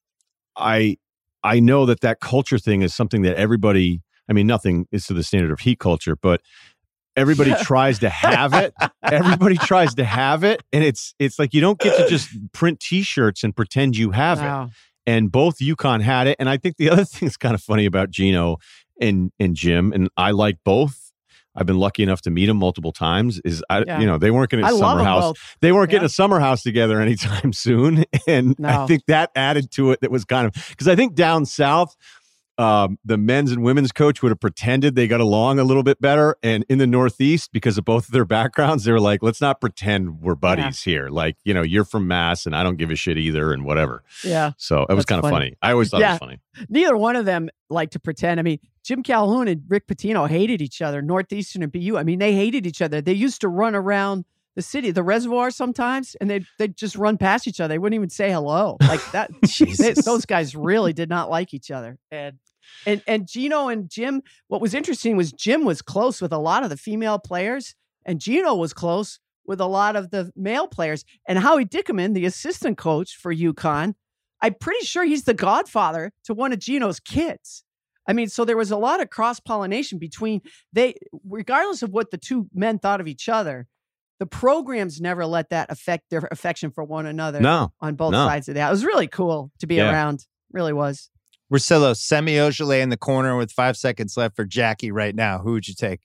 I I know that that culture thing is something that everybody, I mean, nothing is to the standard of Heat culture, but everybody tries to have it. Everybody tries to have it. And it's it's like you don't get to just print T-shirts and pretend you have it. wow. And both UConn had it. And I think the other thing that's kind of funny about Gino and, and Jim, and I like both. I've been lucky enough to meet them multiple times. Is I, Yeah. you know, they weren't going to I love summer them house. both. They weren't getting Yeah. a summer house together anytime soon. And I No. think that added to it. That was kind of because I think down south, um, the men's and women's coach would have pretended they got along a little bit better. And in the Northeast, because of both of their backgrounds, they were like, let's not pretend we're buddies yeah. here. Like, you know, you're from Mass and I don't give a shit either and whatever. Yeah. So it was kind of funny. funny. I always thought yeah. it was funny. Neither one of them like to pretend. I mean, Jim Calhoun and Rick Pitino hated each other, Northeastern and B U. I mean, they hated each other. They used to run around the city, the reservoir sometimes, and they'd, they'd just run past each other. They wouldn't even say hello. Like that. they, those guys really did not like each other. And, and, and Gino and Jim, what was interesting was Jim was close with a lot of the female players, and Gino was close with a lot of the male players. And Howie Dickerman, the assistant coach for UConn, I'm pretty sure he's the godfather to one of Gino's kids. I mean, so there was a lot of cross-pollination between they, regardless of what the two men thought of each other, the programs never let that affect their affection for one another no, on both no. sides of that. It was really cool to be yeah. around. Really was. Russillo, Semi Ojeleye in the corner with five seconds left for Jackie right now. Who would you take?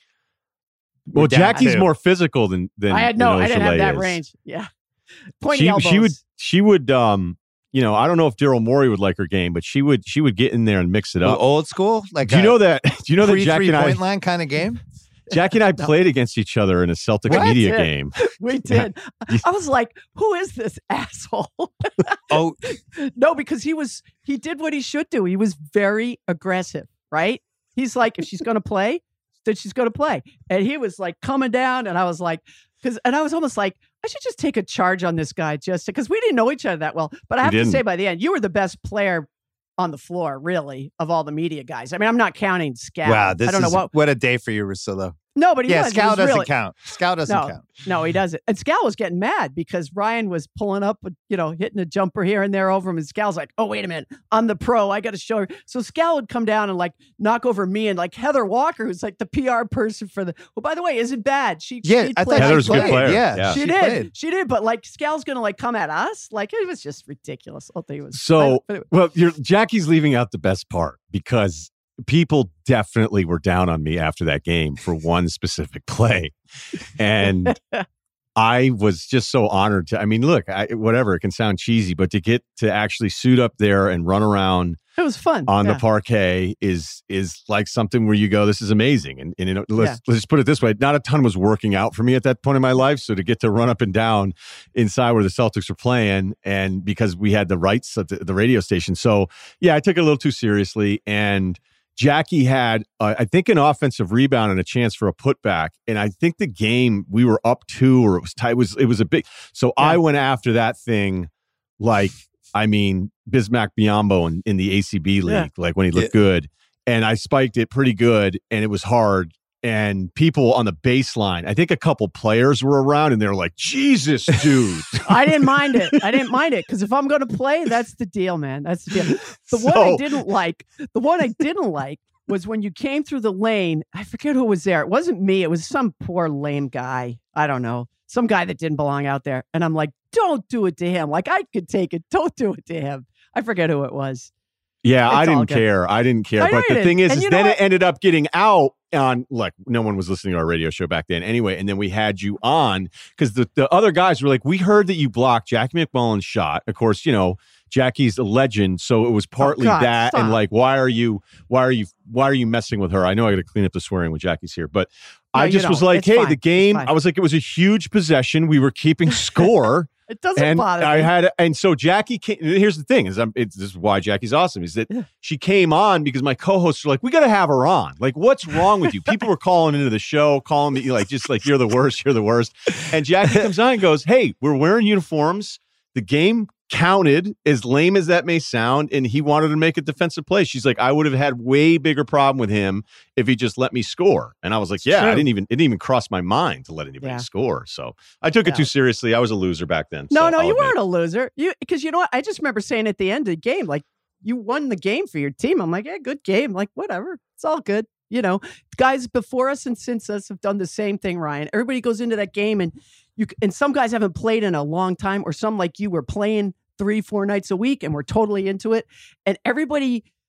Well, Jackie's two. more physical than than I had no. than I didn't have that is. range. Yeah, pointy she, elbows. She would. She would. Um, you know, I don't know if Daryl Morey would like her game, but she would. She would get in there and mix it up. Old school, like do you know that? Do you know that Jackie and I point line kind of game? Jackie and I played against each other in a Celtics we media did. game. We did. I was like, who is this asshole? oh, no, because he was, he did what he should do. He was very aggressive, right? He's like, if she's going to play, then she's going to play. And he was like coming down. And I was like, because, and I was almost like, I should just take a charge on this guy just because we didn't know each other that well. But I have to say, by the end, you were the best player on the floor, really, of all the media guys. I mean, I'm not counting Scal. Wow, this I don't is know what. what a day for you, Russillo. No, but he yeah, was, Scal he was doesn't really, count. Scal doesn't no, count. No, he doesn't. And Scal was getting mad because Ryan was pulling up, you know, hitting a jumper here and there over him. And Scal's like, oh, wait a minute. I'm the pro. I got to show her. So Scal would come down and like knock over me and like Heather Walker, who's like the P R person for the, well, by the way, isn't bad. She, yeah, she I thought Heather's a good player. Yeah, yeah. She, she did. Played. She did. But like Scal's going to like come at us. Like it was just ridiculous. I think it was. So, I, well, you're, Jackie's leaving out the best part because people definitely were down on me after that game for one specific play. And I was just so honored to, I mean, look, I, whatever, it can sound cheesy, but to get to actually suit up there and run around it was fun on yeah. the parquet is is like something where you go, this is amazing. And, and you know, let's, yeah. let's just put it this way. Not a ton was working out for me at that point in my life. So to get to run up and down inside where the Celtics were playing, and because we had the rights at the, the radio station. So yeah, I took it a little too seriously. And Jackie had, uh, I think, an offensive rebound and a chance for a putback. And I think the game, we were up two or it was tight. It was, it was a big. So yeah. I went after that thing like, I mean, Bismack Biyombo in, in the A C B league, yeah. like when he looked yeah. good. And I spiked it pretty good and it was hard. And people on the baseline, I think a couple players were around and they were like, Jesus, dude. I didn't mind it. I didn't mind it because if I'm going to play, that's the deal, man. That's the deal. The so, one I didn't like, the one I didn't like was when you came through the lane. I forget who was there. It wasn't me. It was some poor lame guy. I don't know. Some guy that didn't belong out there. And I'm like, don't do it to him. Like I could take it. Don't do it to him. I forget who it was. Yeah, it's I didn't care. I didn't care. I but the didn't. thing is, and is then it ended up getting out on, like, no one was listening to our radio show back then anyway. And then we had you on because the, the other guys were like, we heard that you blocked Jackie McMullen's shot. Of course, you know, Jackie's a legend. So it was partly oh, God, that. stop. And like, why are you, why are you, why are you messing with her? I know I got to clean up the swearing when Jackie's here, but no, I just was like, it's hey, fine. the game, I was like, it was a huge possession. We were keeping score. It doesn't and bother me. I had, and so Jackie came. Here's the thing: is I'm, it's, this is why Jackie's awesome. Is that yeah. she came on because my co-hosts were like, "We got to have her on." Like, what's wrong with you? People were calling into the show, calling me like, just like you're the worst, you're the worst. And Jackie comes on and goes, "Hey, we're wearing uniforms. The game counted, as lame as that may sound, and he wanted to make a defensive play." She's like, I would have had way bigger problem with him if he just let me score. And I was like, yeah, True. I didn't even, it didn't even cross my mind to let anybody yeah. score. So I took yeah. it too seriously. I was a loser back then. No, so no, I'll you admit. weren't a loser. You, because you know what? I just remember saying at the end of the game, like, you won the game for your team. I'm like, yeah, good game. Like, whatever. It's all good. You know, guys before us and since us have done the same thing, Ryan. Everybody goes into that game and you, and some guys haven't played in a long time, or some like you were playing three, four nights a week and we're totally into it. And everybody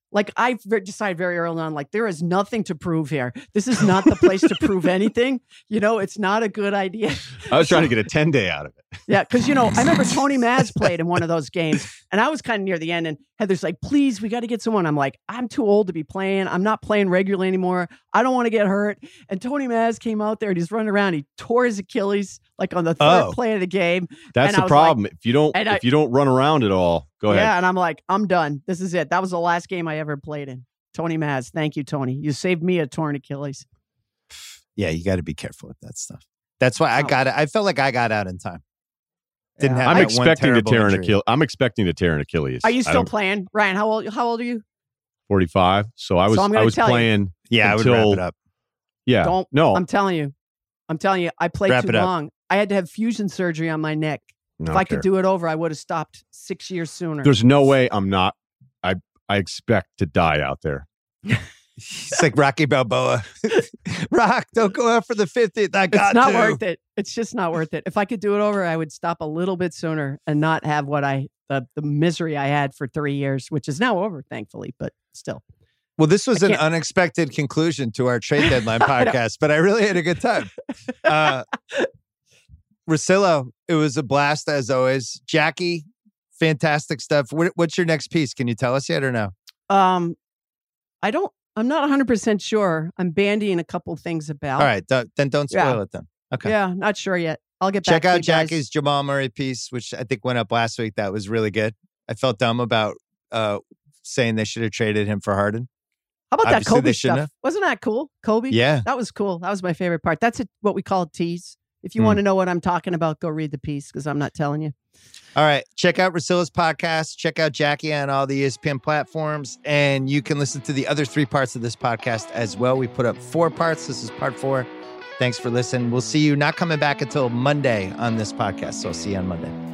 Like I decided very early on, like there is nothing to prove here. This is not the place to prove anything. You know, it's not a good idea. I was trying to get a ten day out of it. Yeah, because, you know, I remember Tony Maz played in one of those games, and I was kind of near the end, and Heather's like, please, we got to get someone. I'm like, I'm too old to be playing. I'm not playing regularly anymore. I don't want to get hurt. And Tony Maz came out there, and he's running around. He tore his Achilles, like on the third Oh. play of the game. That's And I the was problem. like- if you don't, and if I- you don't run around at all, go ahead. Yeah, and I'm like, I'm done. This is it. That was the last game I ever played in. Tony Maz. Thank you, Tony. You saved me a torn Achilles. Yeah, you got to be careful with that stuff. That's why I Oh. got it. I felt like I got out in time. Didn't Yeah. have I'm that one expecting to terrible tear an injury. Achilles. I'm expecting to tear an Achilles. Are you I still don't- playing? Ryan, how old how old are you? forty-five? So I was So I'm I gonna was tell you. playing. Yeah, I would until- wrap it up. Yeah. Don't no. I'm telling you. I'm telling you, I played Wrap too it up. long. I had to have fusion surgery on my neck. If I could do it over, I would have stopped six years sooner. There's no way I'm not. I I expect to die out there. It's like Rocky Balboa. Rock, don't go out for the fiftieth. I got It's not to. worth it. It's just not worth it. If I could do it over, I would stop a little bit sooner and not have what I the the misery I had for three years, which is now over, thankfully. But still, Well, this was I an can't- unexpected conclusion to our trade deadline I know. podcast, but I really had a good time. Uh, Russillo, it was a blast as always. Jackie, fantastic stuff. What, what's your next piece? Can you tell us yet or no? um, I don't. I'm not one hundred percent sure. I'm bandying a couple things about. All right, th- then don't spoil Yeah. it then. Okay. Yeah, not sure yet. I'll get Check back to out you guys. Jackie's Jamal Murray piece, which I think went up last week. That was really good. I felt dumb about uh, saying they should have traded him for Harden. How about that Obviously, Kobe they shouldn't stuff? Wasn't that cool? Kobe? Yeah. That was cool. That was my favorite part. That's a, what we call a tease. If you Hmm. want to know what I'm talking about, go read the piece because I'm not telling you. All right. Check out Russilla's podcast. Check out Jackie on all the E S P N platforms. And you can listen to the other three parts of this podcast as well. We put up four parts. This is part four. Thanks for listening. We'll see you not coming back until Monday on this podcast. So I'll see you on Monday.